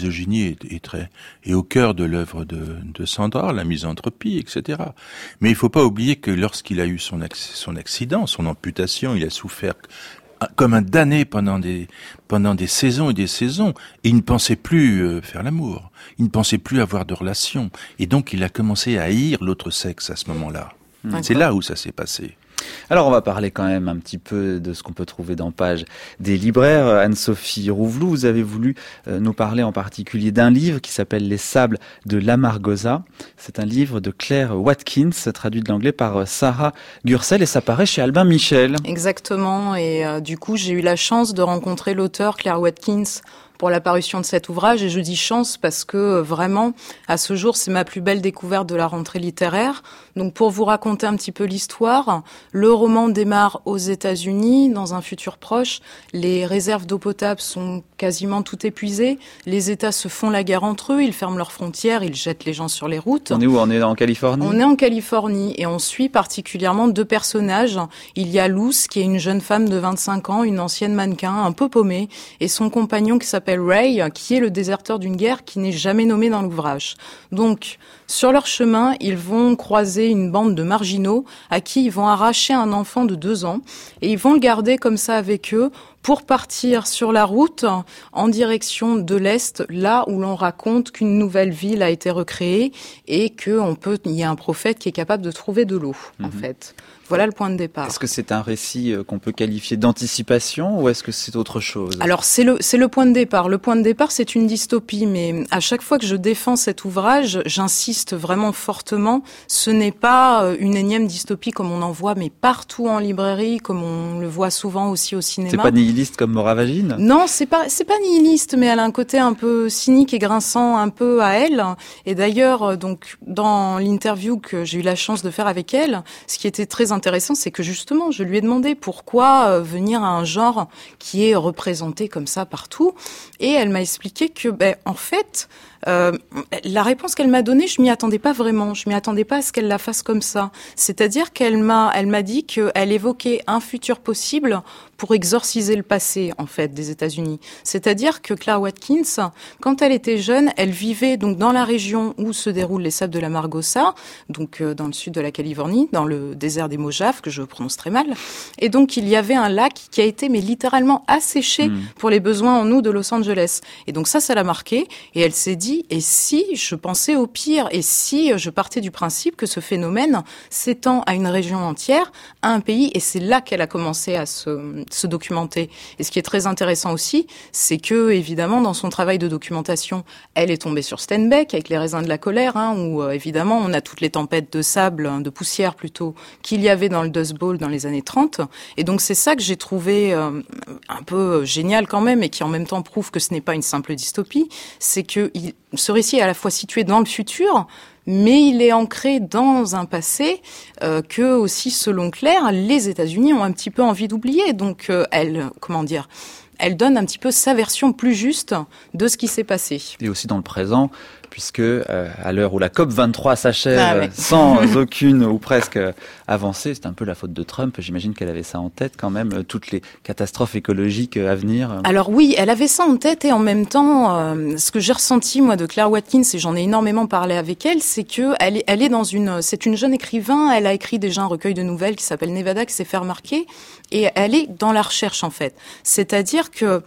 est, est très est au cœur de l'œuvre de, de Sandrard, la misanthropie, et cetera. Mais il faut pas oublier que lorsqu'il a eu son, son accident, son amputation, il a souffert comme un damné pendant des pendant des saisons et des saisons, et il ne pensait plus euh, faire l'amour, il ne pensait plus avoir de relations, et donc il a commencé à haïr l'autre sexe à ce moment-là. Mmh. C'est là où ça s'est passé. Alors on va parler quand même un petit peu de ce qu'on peut trouver dans Pages des libraires. Anne-Sophie Rouvelou, vous avez voulu nous parler en particulier d'un livre qui s'appelle Les Sables de l'Amargosa. C'est un livre de Claire Watkins, traduit de l'anglais par Sarah Gursel, et ça paraît chez Albin Michel. Exactement, et euh, du coup j'ai eu la chance de rencontrer l'auteur Claire Watkins pour la parution de cet ouvrage, et je dis chance parce que vraiment, à ce jour, c'est ma plus belle découverte de la rentrée littéraire. Donc pour vous raconter un petit peu l'histoire, le roman démarre aux États-Unis, dans un futur proche. Les réserves d'eau potable sont quasiment toutes épuisées. Les États se font la guerre entre eux, ils ferment leurs frontières, ils jettent les gens sur les routes. On est où ? On est en Californie ? On est en Californie, et on suit particulièrement deux personnages. Il y a Luz, qui est une jeune femme de vingt-cinq ans, une ancienne mannequin, un peu paumée, et son compagnon qui s'appelle Ray, qui est le déserteur d'une guerre qui n'est jamais nommé dans l'ouvrage. Donc, sur leur chemin, ils vont croiser une bande de marginaux à qui ils vont arracher un enfant de deux ans, et ils vont le garder comme ça avec eux pour partir sur la route en direction de l'Est, là où l'on raconte qu'une nouvelle ville a été recréée et qu'on peut, il y a un prophète qui est capable de trouver de l'eau, mmh. en fait. Voilà le point de départ. Est-ce que c'est un récit qu'on peut qualifier d'anticipation ou est-ce que c'est autre chose ? Alors c'est le c'est le point de départ. Le point de départ, c'est une dystopie, mais à chaque fois que je défends cet ouvrage, j'insiste vraiment fortement. Ce n'est pas une énième dystopie comme on en voit, mais partout en librairie, comme on le voit souvent aussi au cinéma. C'est pas nihiliste comme Moravagine ? Non, c'est pas c'est pas nihiliste, mais elle a un côté un peu cynique et grinçant, un peu à elle. Et d'ailleurs, donc dans l'interview que j'ai eu la chance de faire avec elle, ce qui était très intéressant, c'est que justement, je lui ai demandé pourquoi euh, venir à un genre qui est représenté comme ça partout, et elle m'a expliqué que, ben, en fait, euh, la réponse qu'elle m'a donnée, je m'y attendais pas vraiment, je m'y attendais pas à ce qu'elle la fasse comme ça. C'est-à-dire qu'elle m'a, elle m'a dit qu'elle évoquait un futur possible pour exorciser le passé, en fait, des États-Unis. C'est-à-dire que Claire Watkins, quand elle était jeune, elle vivait donc dans la région où se déroulent les sables de l'Amargosa, donc euh, dans le sud de la Californie, dans le désert des Mojave, que je prononce très mal. Et donc, il y avait un lac qui a été, mais littéralement asséché mmh. pour les besoins en eau de Los Angeles. Et donc ça, ça l'a marqué. Et elle s'est dit, et si je pensais au pire, et si je partais du principe que ce phénomène s'étend à une région entière, à un pays, et c'est là qu'elle a commencé à se se documenter. Et ce qui est très intéressant aussi, c'est que, évidemment, dans son travail de documentation, elle est tombée sur Steinbeck, avec les raisins de la colère, hein, où, euh, évidemment, on a toutes les tempêtes de sable, de poussière plutôt, qu'il y avait dans le Dust Bowl dans les années trente. Et donc, c'est ça que j'ai trouvé euh, un peu génial quand même, et qui en même temps prouve que ce n'est pas une simple dystopie, c'est que il, ce récit est à la fois situé dans le futur, mais il est ancré dans un passé euh, que aussi, selon Claire, les États-Unis ont un petit peu envie d'oublier. Donc, euh, elle, comment dire, elle donne un petit peu sa version plus juste de ce qui s'est passé. Et aussi dans le présent, puisque euh, à l'heure où la COP vingt-trois s'achève ah ouais. sans aucune ou presque avancée, c'est un peu la faute de Trump. J'imagine qu'elle avait ça en tête quand même, toutes les catastrophes écologiques à venir. Alors oui, elle avait ça en tête, et en même temps, euh, ce que j'ai ressenti moi de Claire Watkins, et j'en ai énormément parlé avec elle, c'est que elle est, elle est dans une, c'est une jeune écrivain. Elle a écrit déjà un recueil de nouvelles qui s'appelle Nevada, qui s'est fait remarquer, et elle est dans la recherche en fait. C'est-à-dire que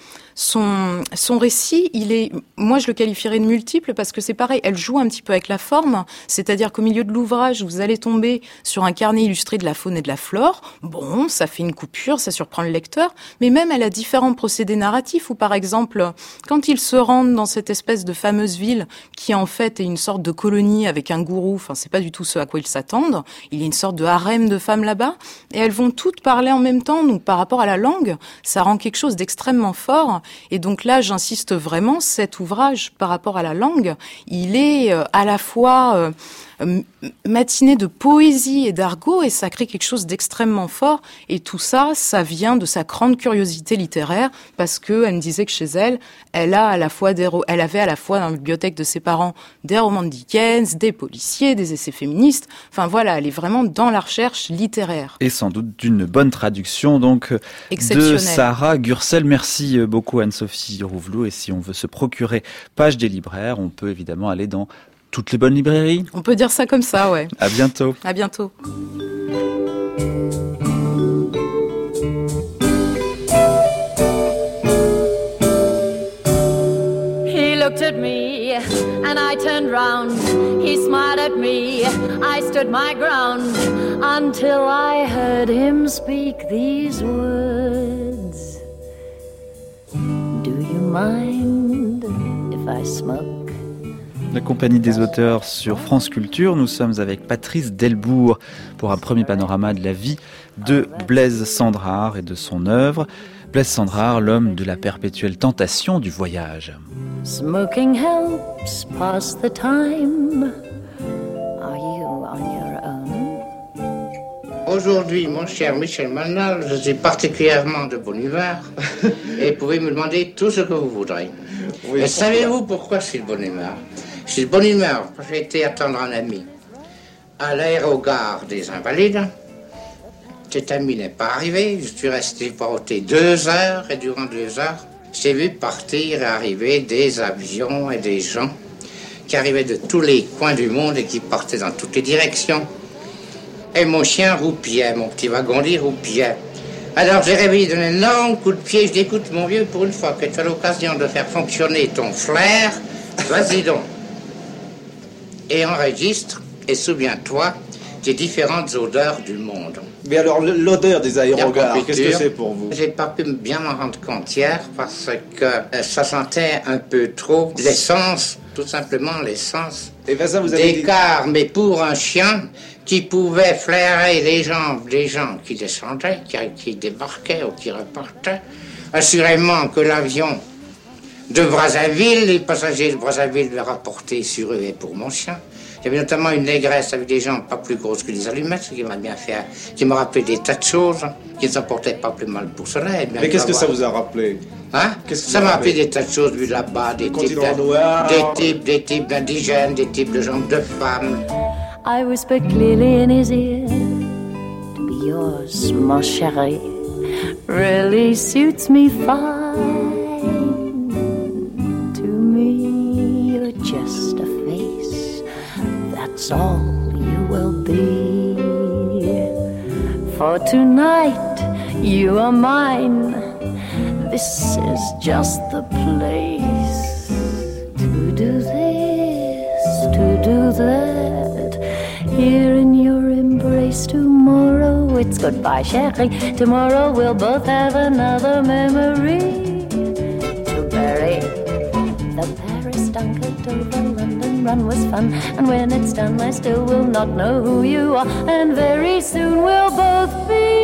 son son récit, il est, moi je le qualifierais de multiple parce que c'est pareil, elle joue un petit peu avec la forme, c'est-à-dire qu'au milieu de l'ouvrage, vous allez tomber sur un carnet illustré de la faune et de la flore. Bon, ça fait une coupure, ça surprend le lecteur, mais même elle a différents procédés narratifs où, par exemple, quand ils se rendent dans cette espèce de fameuse ville qui en fait est une sorte de colonie avec un gourou, enfin c'est pas du tout ce à quoi ils s'attendent, il y a une sorte de harem de femmes là-bas, et elles vont toutes parler en même temps, donc par rapport à la langue, ça rend quelque chose d'extrêmement fort. Et donc là, j'insiste vraiment, cet ouvrage, par rapport à la langue, il est à la fois... Euh, euh, matinée de poésie et d'argot, et ça crée quelque chose d'extrêmement fort. Et tout ça, ça vient de sa grande curiosité littéraire, parce que elle me disait que chez elle, elle a à la fois des, elle avait à la fois dans la bibliothèque de ses parents des romans de Dickens, des policiers, des essais féministes. Enfin voilà, elle est vraiment dans la recherche littéraire. Et sans doute d'une bonne traduction donc de Sarah Gursel. Merci beaucoup Anne-Sophie Rouvelou. Et si on veut se procurer Page des libraires, on peut évidemment aller dans toutes les bonnes librairies. On peut dire ça comme ça, ouais. À bientôt. À bientôt. He looked at me and I turned round. He smiled at me. I stood my ground until I heard him speak these words. Do you mind if I smoke? La compagnie des auteurs sur France Culture, nous sommes avec Patrice Delbourg pour un premier panorama de la vie de Blaise Cendrars et de son œuvre. Blaise Cendrars, l'homme de la perpétuelle tentation du voyage. Smoking helps pass the time. Are you on your own? Aujourd'hui, mon cher Michel Manal, je suis particulièrement de bonne humeur et vous pouvez me demander tout ce que vous voudrez. Oui, et savez-vous pourquoi je suis de bonne humeur? Je suis de bonne humeur parce que j'ai été attendre un ami à l'aérogare des Invalides. Cet ami n'est pas arrivé, je suis resté porté deux heures et durant deux heures, j'ai vu partir et arriver des avions et des gens qui arrivaient de tous les coins du monde et qui partaient dans toutes les directions. Et mon chien roupillait, mon petit wagon-lit roupillait. Alors j'ai réveillé d'un énorme coup de pied, je dis écoute mon vieux, pour une fois que tu as l'occasion de faire fonctionner ton flair, vas-y donc. Et enregistre, et souviens-toi des différentes odeurs du monde. Mais alors, l'odeur des aérogares, qu'est-ce que c'est pour vous? J'ai pas pu bien m'en rendre compte hier, parce que euh, ça sentait un peu trop l'essence, tout simplement l'essence et ben ça, vous avez d'écart. Dit... Mais pour un chien qui pouvait flairer les jambes des gens qui descendaient, qui, qui débarquaient ou qui repartaient, assurément que l'avion de Brazzaville, les passagers de Brazzaville le rapportaient sur eux et pour mon chien. Il y avait notamment une négresse avec des jambes pas plus grosses que des allumettes, qui m'a bien fait, qui m'a rappelé des tas de choses, qui ne s'emportaient pas plus mal pour cela. Mais qu'est-ce que ça vous a rappelé? Hein? Ça m'a rappelé des tas de choses vues là-bas, des types, des types, des types d'indigènes, des types de jambes de femmes. I whispered clearly in his ear, to be yours, mon chéri, really suits me fine. To me, you're just a face, that's all you will be. For tonight, you are mine, this is just the place. To do this, to do that. Here in your embrace, tomorrow it's goodbye, chérie. Tomorrow we'll both have another memory to bury. The Paris Dunker over London run was fun, and when it's done, I still will not know who you are, and very soon we'll both be.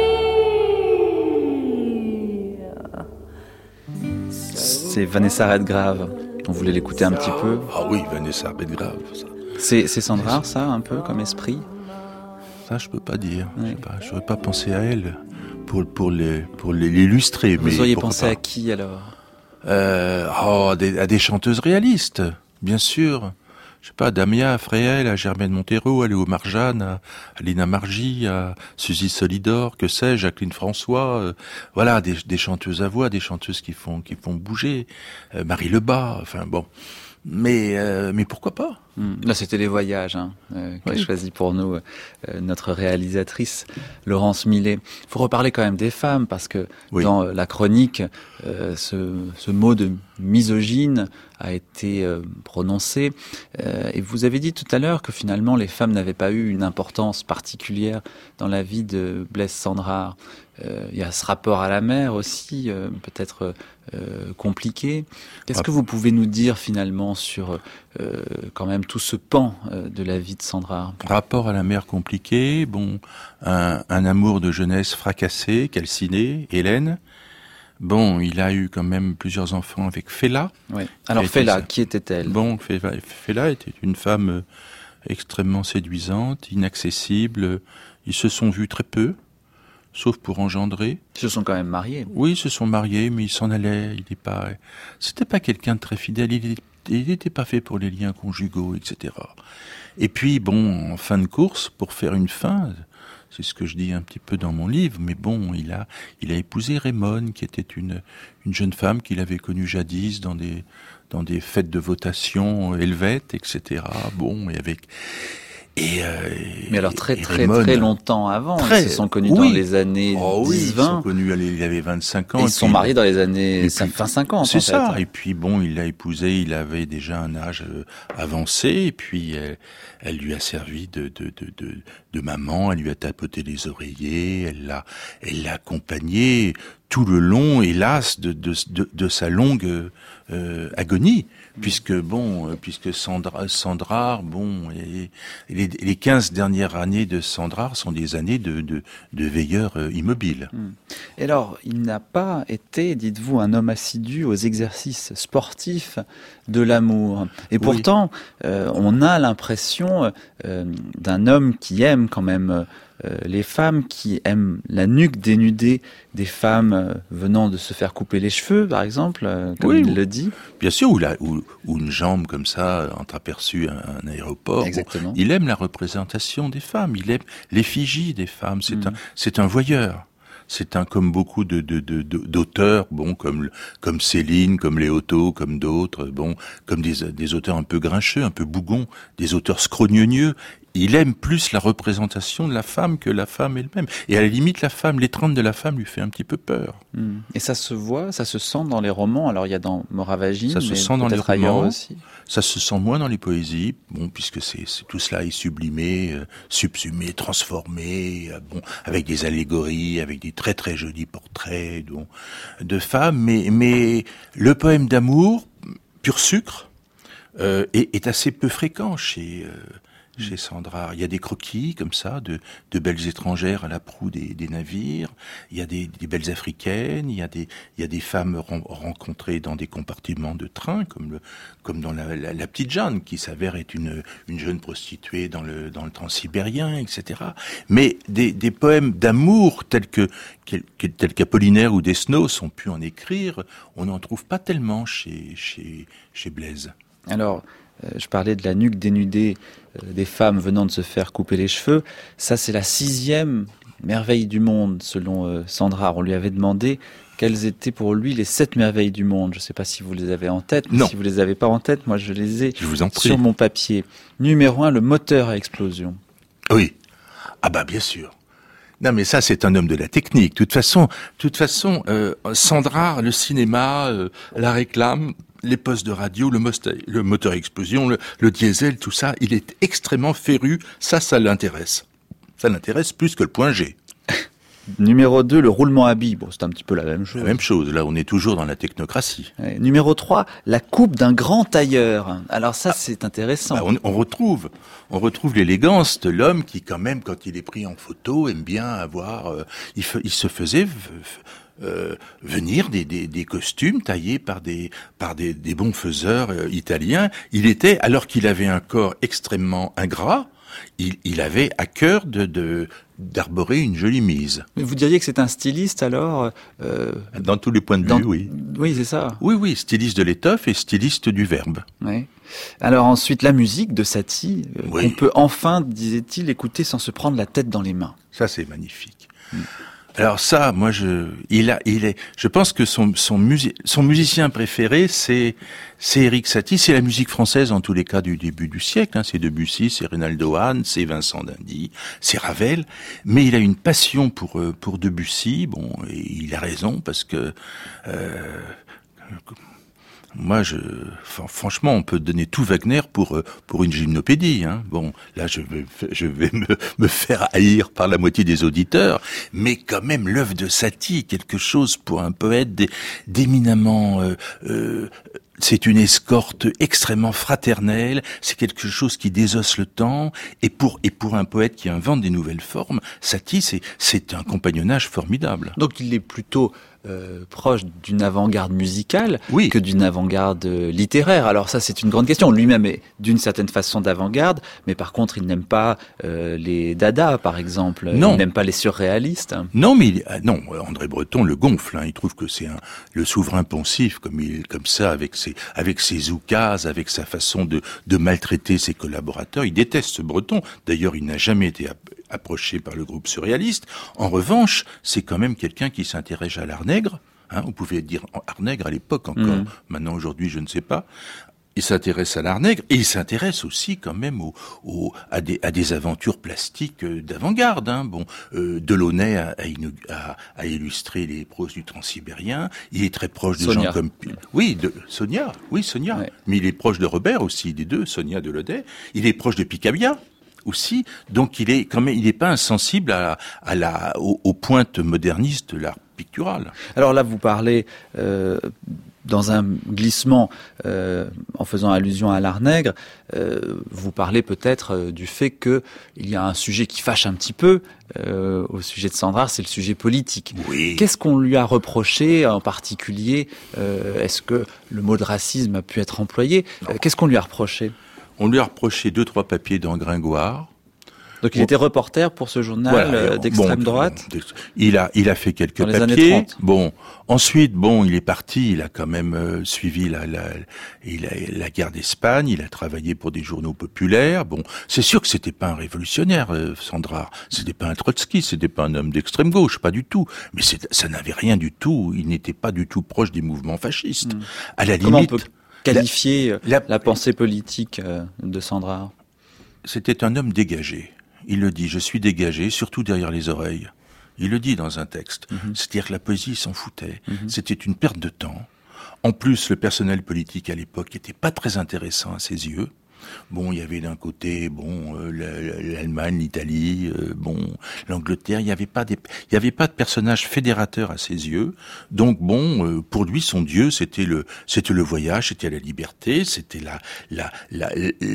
C'est Vanessa Redgrave. On voulait l'écouter un petit peu. Ah oui, Vanessa Redgrave. Ça. C'est, c'est Cendrars, ça, un peu, comme esprit? Ça, je peux pas dire. Oui. Je sais pas, j'aurais pas pensé à elle pour, pour, les, pour les, l'illustrer. Vous mais auriez pensé pas. à qui, alors? euh, oh, à des, à des chanteuses réalistes, bien sûr. Je sais pas, à Damia, à Fréhel, à Germaine Montero, à Léo Marjane, à, à Lina Margy, à Suzy Solidor, que sais-je, Jacqueline François. Euh, voilà, des, des chanteuses à voix, des chanteuses qui font, qui font bouger. Euh, Marie Lebas, enfin bon. Mais, euh, mais pourquoi pas? Là, c'était Les Voyages, hein, euh, qu'a oui. choisi pour nous euh, notre réalisatrice Laurence Millet. Il faut reparler quand même des femmes, parce que oui. dans la chronique, euh, ce, ce mot de misogyne a été euh, prononcé. Euh, et vous avez dit tout à l'heure que finalement, les femmes n'avaient pas eu une importance particulière dans la vie de Blaise Cendrars. Euh, il y a ce rapport à la mer aussi, euh, peut-être euh, compliqué. Qu'est-ce ah. que vous pouvez nous dire finalement sur euh, quand même tout ce pan euh, de la vie de Cendrars? Rapport à la mer compliqué, bon, un, un amour de jeunesse fracassé, calciné, Hélène. Bon, il a eu quand même plusieurs enfants avec Fela. Oui. Alors Fela, qui était-elle? Bon, Fela était une femme extrêmement séduisante, inaccessible. Ils se sont vus très peu, sauf pour engendrer. Ils se sont quand même mariés. Oui, ils se sont mariés, mais il s'en allait. Il n'est pas, c'était pas quelqu'un de très fidèle. Il n'était pas fait pour les liens conjugaux, et cetera. Et puis, bon, en fin de course, pour faire une fin, c'est ce que je dis un petit peu dans mon livre, mais bon, il a, il a épousé Raymond, qui était une, une jeune femme qu'il avait connue jadis dans des, dans des fêtes de votation helvètes, et cetera. Bon, et avec, et, euh, mais alors très très Raymond, très longtemps avant, très, ils se sont connus oui. dans les années oh, oui, dix vingt. Ils sont connus, il avait vingt-cinq ans. Et et ils se sont puis, mariés dans les années fin cinquante. C'est en ça. fait. Et puis bon, il l'a épousée, il avait déjà un âge euh, avancé, et puis elle, elle lui a servi de, de, de, de, de maman, elle lui a tapoté les oreillers, elle l'a, elle l'a accompagné tout le long, hélas, de, de, de, de sa longue euh, agonie. Puisque bon, puisque Sandra, Sandra, bon, et, et les, les quinze dernières années de Sandra sont des années de, de, de veilleur euh, immobile. Et alors, il n'a pas été, dites-vous, un homme assidu aux exercices sportifs de l'amour. Et pourtant, oui. euh, on a l'impression euh, d'un homme qui aime quand même euh, les femmes, qui aiment la nuque dénudée des femmes euh, venant de se faire couper les cheveux, par exemple, euh, comme oui, il le dit. Bien sûr, ou, la, ou, ou une jambe comme ça, entreaperçue à un aéroport. Exactement. Bon, il aime la représentation des femmes, il aime l'effigie des femmes, c'est mmh. un, c'est un voyeur. C'est un, comme beaucoup de, de, de, de d'auteurs, bon, comme, comme Céline, comme Léoto, comme d'autres, bon, comme des, des auteurs un peu grincheux, un peu bougons, des auteurs scrognonieux. Il aime plus la représentation de la femme que la femme elle-même. Et à la limite, la femme, l'étreinte de la femme lui fait un petit peu peur. Mmh. Et ça se voit, ça se sent dans les romans. Alors il y a dans Moravagine, ça se mais sent dans les romans aussi. Ça se sent moins dans les poésies, bon, puisque c'est, c'est tout cela est sublimé, euh, subsumé, transformé, euh, bon, avec des allégories, avec des très très jolis portraits, bon, de femmes. Mais mais le poème d'amour, pur sucre, euh, est, est assez peu fréquent chez. Euh, Chez Sandra, il y a des croquis comme ça de, de belles étrangères à la proue des, des navires. Il y a des, des belles africaines. Il y a des, il y a des femmes ren, rencontrées dans des compartiments de train, comme le, comme dans la, la, la petite Jeanne qui s'avère être une, une jeune prostituée dans le, dans le transsibérien, et cetera. Mais des, des poèmes d'amour tels que, tels qu'Apollinaire ou Desnos ont pu en écrire, on n'en trouve pas tellement chez, chez, chez Blaise. Alors. Je parlais de la nuque dénudée des femmes venant de se faire couper les cheveux. Ça, c'est la sixième merveille du monde, selon Sandra. On lui avait demandé quelles étaient pour lui les sept merveilles du monde. Je ne sais pas si vous les avez en tête, mais non. Si vous les avez pas en tête, moi je les ai je vous en prie. Sur mon papier. Numéro un, le moteur à explosion. Oui. Ah bah bien sûr. Non mais ça c'est un homme de la technique. De toute façon, de toute façon, euh, Sandra, le cinéma, euh, la réclame. Les postes de radio, le, moteur, le moteur à explosion, le, le diesel, tout ça, il est extrêmement féru. Ça, ça l'intéresse. Ça l'intéresse plus que le point G. Numéro deux, le roulement à billes. Bon, c'est un petit peu la même chose. La même chose. Là, on est toujours dans la technocratie. Ouais. Numéro trois, la coupe d'un grand tailleur. Alors ça, ah, c'est intéressant. Bah on, on retrouve, on retrouve l'élégance de l'homme qui, quand même, quand il est pris en photo, aime bien avoir. Euh, il, fe, il se faisait. Euh, venir des, des, des costumes taillés par des par des, des bons faiseurs euh, italiens. Il était, alors qu'il avait un corps extrêmement ingrat, il, il avait à cœur de, de d'arborer une jolie mise. Mais vous diriez que c'est un styliste alors euh, dans tous les points de dans, vue, oui. Oui, c'est ça. Oui, oui, styliste de l'étoffe et styliste du verbe. Oui. Alors ensuite, la musique de Satie, euh, oui. qu'on peut enfin, disait-il, écouter sans se prendre la tête dans les mains. Ça, c'est magnifique. Mm. Alors ça, moi, je, il a, il est, je pense que son, son, musi, son musicien préféré, c'est, c'est Erik Satie. C'est la musique française en tous les cas du début du siècle. Hein. C'est Debussy, c'est Reynaldo Hahn, c'est Vincent d'Indy, c'est Ravel. Mais il a une passion pour pour Debussy. Bon, et il a raison parce que. Euh, Moi, je, franchement, on peut donner tout Wagner pour pour une gymnopédie. Hein. Bon, là, je vais je vais me, me faire haïr par la moitié des auditeurs, mais quand même, l'œuvre de Satie, quelque chose pour un poète d'éminemment. Euh, euh, c'est une escorte extrêmement fraternelle. C'est quelque chose qui désosse le temps. Et pour et pour un poète qui invente des nouvelles formes, Satie, c'est c'est un compagnonnage formidable. Donc, il est plutôt euh, proche d'une avant-garde musicale oui. que d'une avant-garde littéraire. Alors ça, c'est une grande question. Lui-même est d'une certaine façon d'avant-garde, mais par contre, il n'aime pas euh, les Dada, par exemple. Non. Il n'aime pas les surréalistes. Non, mais il, non, André Breton le gonfle. Hein. Il trouve que c'est un, le souverain poncif, comme il, comme ça, avec ses, avec ses oukases, avec sa façon de, de maltraiter ses collaborateurs. Il déteste ce Breton. D'ailleurs, il n'a jamais été approché par le groupe surréaliste. En revanche, c'est quand même quelqu'un qui s'intéresse à l'art nègre. Hein, on pouvait dire art nègre à l'époque encore. Mmh. Maintenant, aujourd'hui, je ne sais pas. Il s'intéresse à l'art nègre et il s'intéresse aussi quand même au, au, à, des, à des aventures plastiques d'avant-garde. Hein. Bon, euh, Delaunay a, a, a illustré les proses du Transsibérien. Il est très proche de Sonia. gens comme oui, de Sonia, oui Sonia. Ouais. Mais il est proche de Robert aussi, des deux, Sonia Delaunay. Il est proche de Picabia aussi. Donc il est quand même, il n'est pas insensible à, à la, aux, aux pointes modernistes de l'art pictural. Alors là, vous parlez euh, dans un glissement, euh, en faisant allusion à l'art nègre, euh, vous parlez peut-être euh, du fait que il y a un sujet qui fâche un petit peu euh, au sujet de Sandrars, c'est le sujet politique. Oui. Qu'est-ce qu'on lui a reproché en particulier euh, Est-ce que le mot de racisme a pu être employé euh, Qu'est-ce qu'on lui a reproché? On lui a reproché deux, trois papiers dans Gringoire. Donc il était reporter pour ce journal voilà, euh, d'extrême bon, droite. Il a il a fait quelques dans papiers. Les années trente. Bon, ensuite bon, il est parti. Il a quand même euh, suivi la la il a, la guerre d'Espagne. Il a travaillé pour des journaux populaires. Bon, c'est sûr que c'était pas un révolutionnaire, euh, Sandrars. C'était pas un Trotsky. C'était pas un homme d'extrême gauche, pas du tout. Mais c'est, ça n'avait rien du tout. Il n'était pas du tout proche des mouvements fascistes. Mmh. À la Comment limite, on peut qualifier la, la pensée politique euh, de Sandrars? C'était un homme dégagé. Il le dit, je suis dégagé, surtout derrière les oreilles. Il le dit dans un texte. Mm-hmm. C'est-à-dire que la poésie s'en foutait. Mm-hmm. C'était une perte de temps. En plus, le personnel politique à l'époque n'était pas très intéressant à ses yeux. Bon, il y avait d'un côté, bon, euh, l'Allemagne, l'Italie, euh, bon, l'Angleterre. Il n'y avait pas des, il y avait pas de personnage fédérateur à ses yeux. Donc, bon, euh, pour lui, son dieu, c'était le, c'était le voyage, c'était la liberté, c'était la, la, la,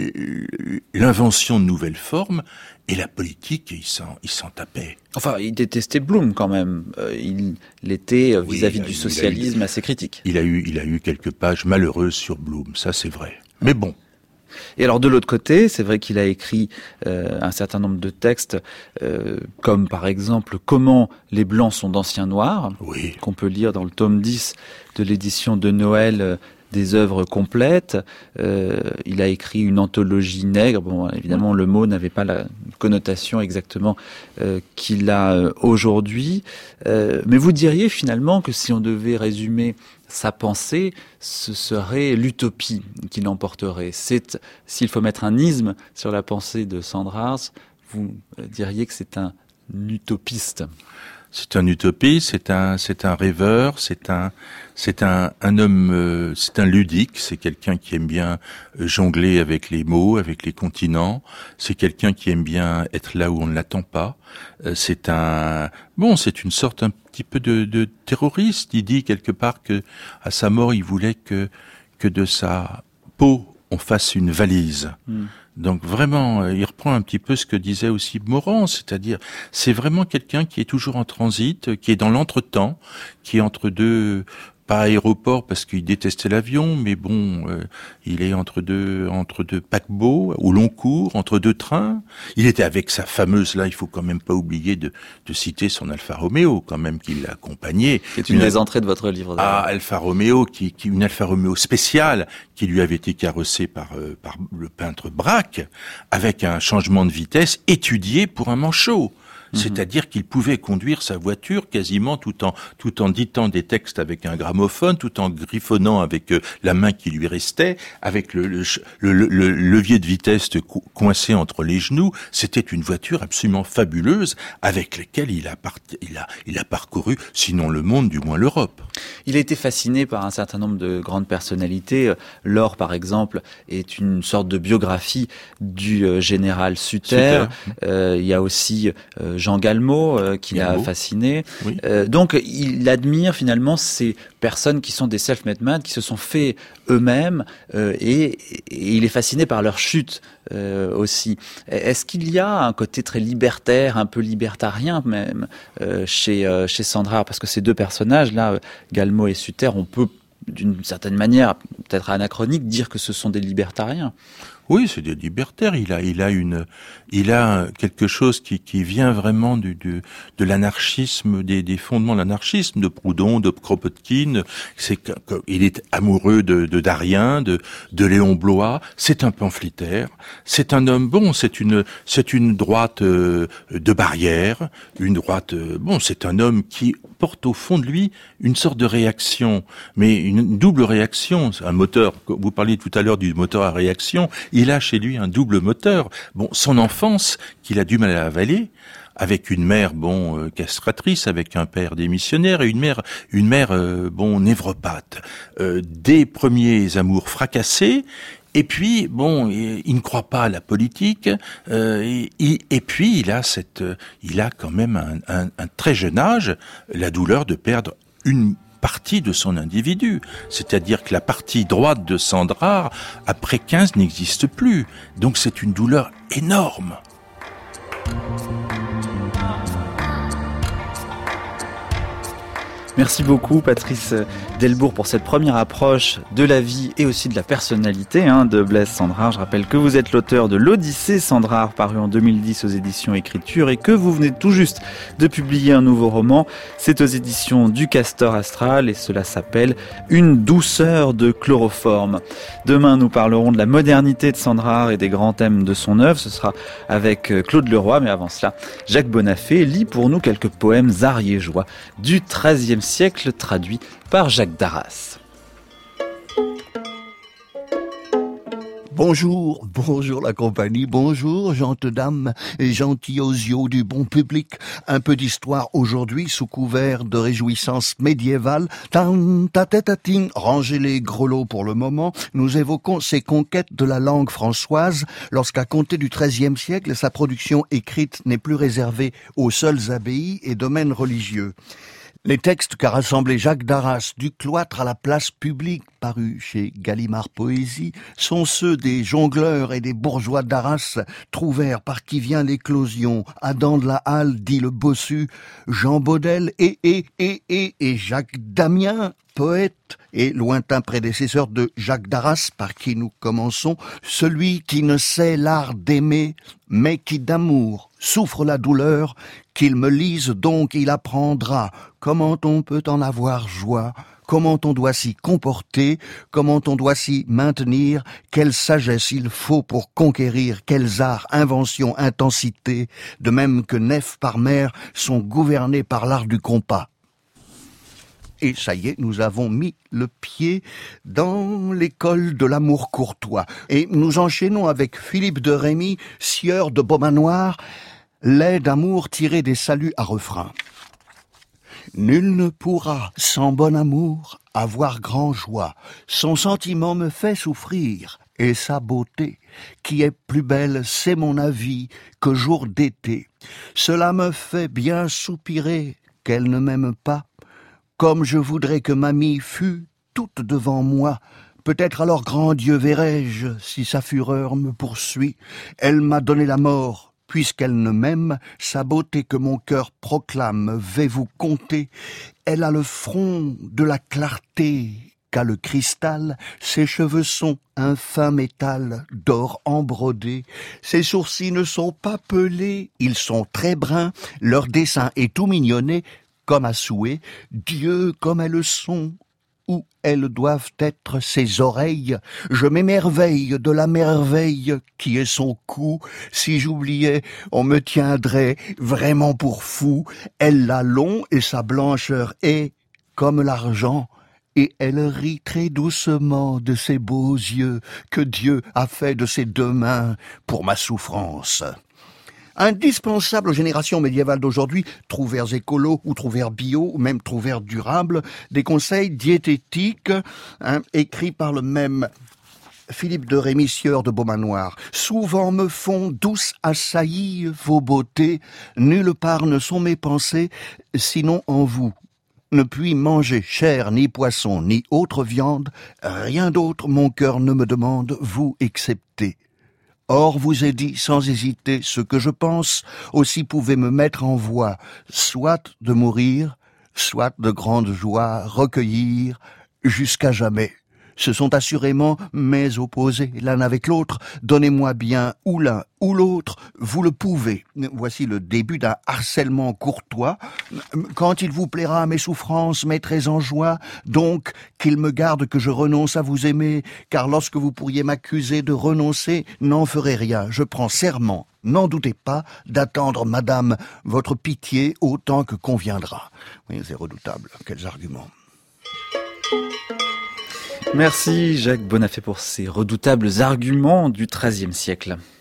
l'invention de nouvelles formes. Et la politique, il s'en, il s'en tapait. Enfin, il détestait Blum quand même. Euh, il, il était euh, vis-à-vis oui, du socialisme eu, assez critique. Il a eu, il a eu quelques pages malheureuses sur Blum, ça c'est vrai. Mais bon. Et alors de l'autre côté, c'est vrai qu'il a écrit euh, un certain nombre de textes, euh, comme par exemple « Comment les Blancs sont d'anciens Noirs oui. », qu'on peut lire dans le tome dix de l'édition de Noël euh, des œuvres complètes. Euh, il a écrit une anthologie nègre. Bon, évidemment, le mot n'avait pas la connotation exactement euh, qu'il a euh, aujourd'hui. Euh, mais vous diriez finalement que si on devait résumer sa pensée, ce serait l'utopie qui l'emporterait. C'est, s'il faut mettre un isme sur la pensée de Sandrars, vous diriez que c'est un utopiste. C'est un utopiste, c'est un, c'est un rêveur, c'est un, c'est un, un homme, euh, c'est un ludique, c'est quelqu'un qui aime bien jongler avec les mots, avec les continents, c'est quelqu'un qui aime bien être là où on ne l'attend pas, euh, c'est un, bon, c'est une sorte un petit peu de, de terroriste. Il dit quelque part que, à sa mort, il voulait que, que de sa peau, on fasse une valise. Mm. Donc vraiment, il reprend un petit peu ce que disait aussi Morand, c'est-à-dire c'est vraiment quelqu'un qui est toujours en transit, qui est dans l'entretemps, qui est entre deux, pas aéroport parce qu'il détestait l'avion, mais bon, euh, il est entre deux entre deux paquebots au long cours, entre deux trains. Il était avec sa fameuse, là, il faut quand même pas oublier de, de citer son Alfa Romeo, quand même, qui l'a accompagné. C'est une, une des entrées de votre livre. Ah, Alfa Romeo, qui, qui une Alfa Romeo spéciale, qui lui avait été carrossée par euh, par le peintre Braque, avec un changement de vitesse étudié pour un manchot. C'est-à-dire qu'il pouvait conduire sa voiture quasiment tout en tout en ditant des textes avec un gramophone, tout en griffonnant avec euh, la main qui lui restait, avec le, le, le, le, le levier de vitesse co- coincé entre les genoux. C'était une voiture absolument fabuleuse avec laquelle il a, part, il a il a parcouru, sinon le monde, du moins l'Europe. Il a été fasciné par un certain nombre de grandes personnalités. Laure, par exemple, est une sorte de biographie du euh, général Suter. Euh, il y a aussi euh, Jean Galmo, euh, qui Galmo. l'a fasciné. Oui. Euh, donc, il admire finalement ces personnes qui sont des self-made men, qui se sont faits eux-mêmes, euh, et, et il est fasciné par leur chute euh, aussi. Est-ce qu'il y a un côté très libertaire, un peu libertarien même, euh, chez, euh, chez Sandrard? Parce que ces deux personnages-là, Galmo et Suter, on peut d'une certaine manière, peut-être anachronique, dire que ce sont des libertariens. Oui, c'est des libertaires. Il a, il a une, il a quelque chose qui, qui vient vraiment du, du de l'anarchisme, des, des fondements de l'anarchisme, de Proudhon, de Kropotkin. C'est qu'il est amoureux de, de Darien, de, de Léon Bloy. C'est un pamphlétaire. C'est un homme bon. C'est une, c'est une droite euh, de barrière, une droite. Euh, bon, c'est un homme qui porte au fond de lui une sorte de réaction, mais une double réaction. Un moteur. Vous parliez tout à l'heure du moteur à réaction. Il a chez lui un double moteur. Bon, son enfance, qu'il a du mal à avaler, avec une mère, bon, euh, castratrice, avec un père démissionnaire et une mère, une mère, euh, bon, névropathe. Euh, des premiers amours fracassés. Et puis, bon, il, il ne croit pas à la politique. Euh, et, et, et puis, il a cette, il a quand même un, un, un très jeune âge la douleur de perdre une partie de son individu. C'est-à-dire que la partie droite de Sandrard, après quinze, n'existe plus. Donc c'est une douleur énorme. Merci beaucoup Patrice Delbourg pour cette première approche de la vie et aussi de la personnalité hein, de Blaise Sandrard. Je rappelle que vous êtes l'auteur de l'Odyssée Sandrard paru en deux mille dix aux éditions Écriture et que vous venez tout juste de publier un nouveau roman. C'est aux éditions du Castor Astral et cela s'appelle Une douceur de chloroforme. Demain nous parlerons de la modernité de Sandrard et des grands thèmes de son œuvre. Ce sera avec Claude Leroy, mais avant cela, Jacques Bonafé lit pour nous quelques poèmes ariégeois du treizième siècle traduit par Jacques Darras. Bonjour, bonjour la compagnie, bonjour gentes dames et gentils osios du bon public. Un peu d'histoire aujourd'hui sous couvert de réjouissances médiévales. Tan, ta, ta, ta, ting. Rangez les grelots pour le moment. Nous évoquons ces conquêtes de la langue françoise lorsqu'à compter du treizième siècle, sa production écrite n'est plus réservée aux seules abbayes et domaines religieux. Les textes qu'a rassemblés Jacques Darras, du cloître à la place publique, parus chez Gallimard Poésie, sont ceux des jongleurs et des bourgeois d'Arras, trouvèrent par qui vient l'éclosion, Adam de la Halle, dit le bossu, Jean Baudel et, et, et, et, et Jacques Damien, poète et lointain prédécesseur de Jacques Darras, par qui nous commençons, celui qui ne sait l'art d'aimer, mais qui d'amour souffre la douleur, qu'il me lise donc, il apprendra comment on peut en avoir joie, comment on doit s'y comporter, comment on doit s'y maintenir, quelle sagesse il faut pour conquérir, quels arts, inventions, intensité, de même que nef par mer sont gouvernés par l'art du compas. Et ça y est, nous avons mis le pied dans l'école de l'amour courtois. Et nous enchaînons avec Philippe de Rémy, sieur de Beaumanoir, lait d'amour tiré des saluts à refrain. Nul ne pourra, sans bon amour, avoir grand joie. Son sentiment me fait souffrir, et sa beauté, qui est plus belle, c'est mon avis, que jour d'été. Cela me fait bien soupirer qu'elle ne m'aime pas, comme je voudrais que mamie fût toute devant moi. Peut-être alors grand Dieu verrai-je, si sa fureur me poursuit. Elle m'a donné la mort, puisqu'elle ne m'aime, sa beauté que mon cœur proclame, vais-vous compter. Elle a le front de la clarté qu'a le cristal, ses cheveux sont un fin métal d'or embrodé, ses sourcils ne sont pas pelés, ils sont très bruns, leur dessin est tout mignonné, comme à souhait, Dieu comme elles sont, où elles doivent être ses oreilles. Je m'émerveille de la merveille qui est son cou. Si j'oubliais, on me tiendrait vraiment pour fou. Elle l'a long et sa blancheur est comme l'argent. Et elle rit très doucement de ses beaux yeux que Dieu a fait de ses deux mains pour ma souffrance. Indispensable aux générations médiévales d'aujourd'hui, trouvères écolo ou trouvères bio ou même trouvères durables, des conseils diététiques hein, écrits par le même Philippe de Rémy, sieur de Beaumanoir. Souvent me font douce assaillie vos beautés, nulle part ne sont mes pensées, sinon en vous. Ne puis manger chair, ni poisson, ni autre viande, rien d'autre mon cœur ne me demande, vous excepté. Or vous ai dit sans hésiter ce que je pense, aussi pouvez me mettre en voie, soit de mourir, soit de grande joie recueillir jusqu'à jamais. Ce sont assurément mes opposés l'un avec l'autre. Donnez-moi bien ou l'un ou l'autre, vous le pouvez. Voici le début d'un harcèlement courtois. Quand il vous plaira mes souffrances, mettrez en joie, donc qu'il me garde que je renonce à vous aimer, car lorsque vous pourriez m'accuser de renoncer, n'en ferez rien. Je prends serment, n'en doutez pas, d'attendre, madame, votre pitié autant que conviendra. Oui, c'est redoutable. Quels arguments. Merci Jacques Bonafé pour ces redoutables arguments du treizième siècle.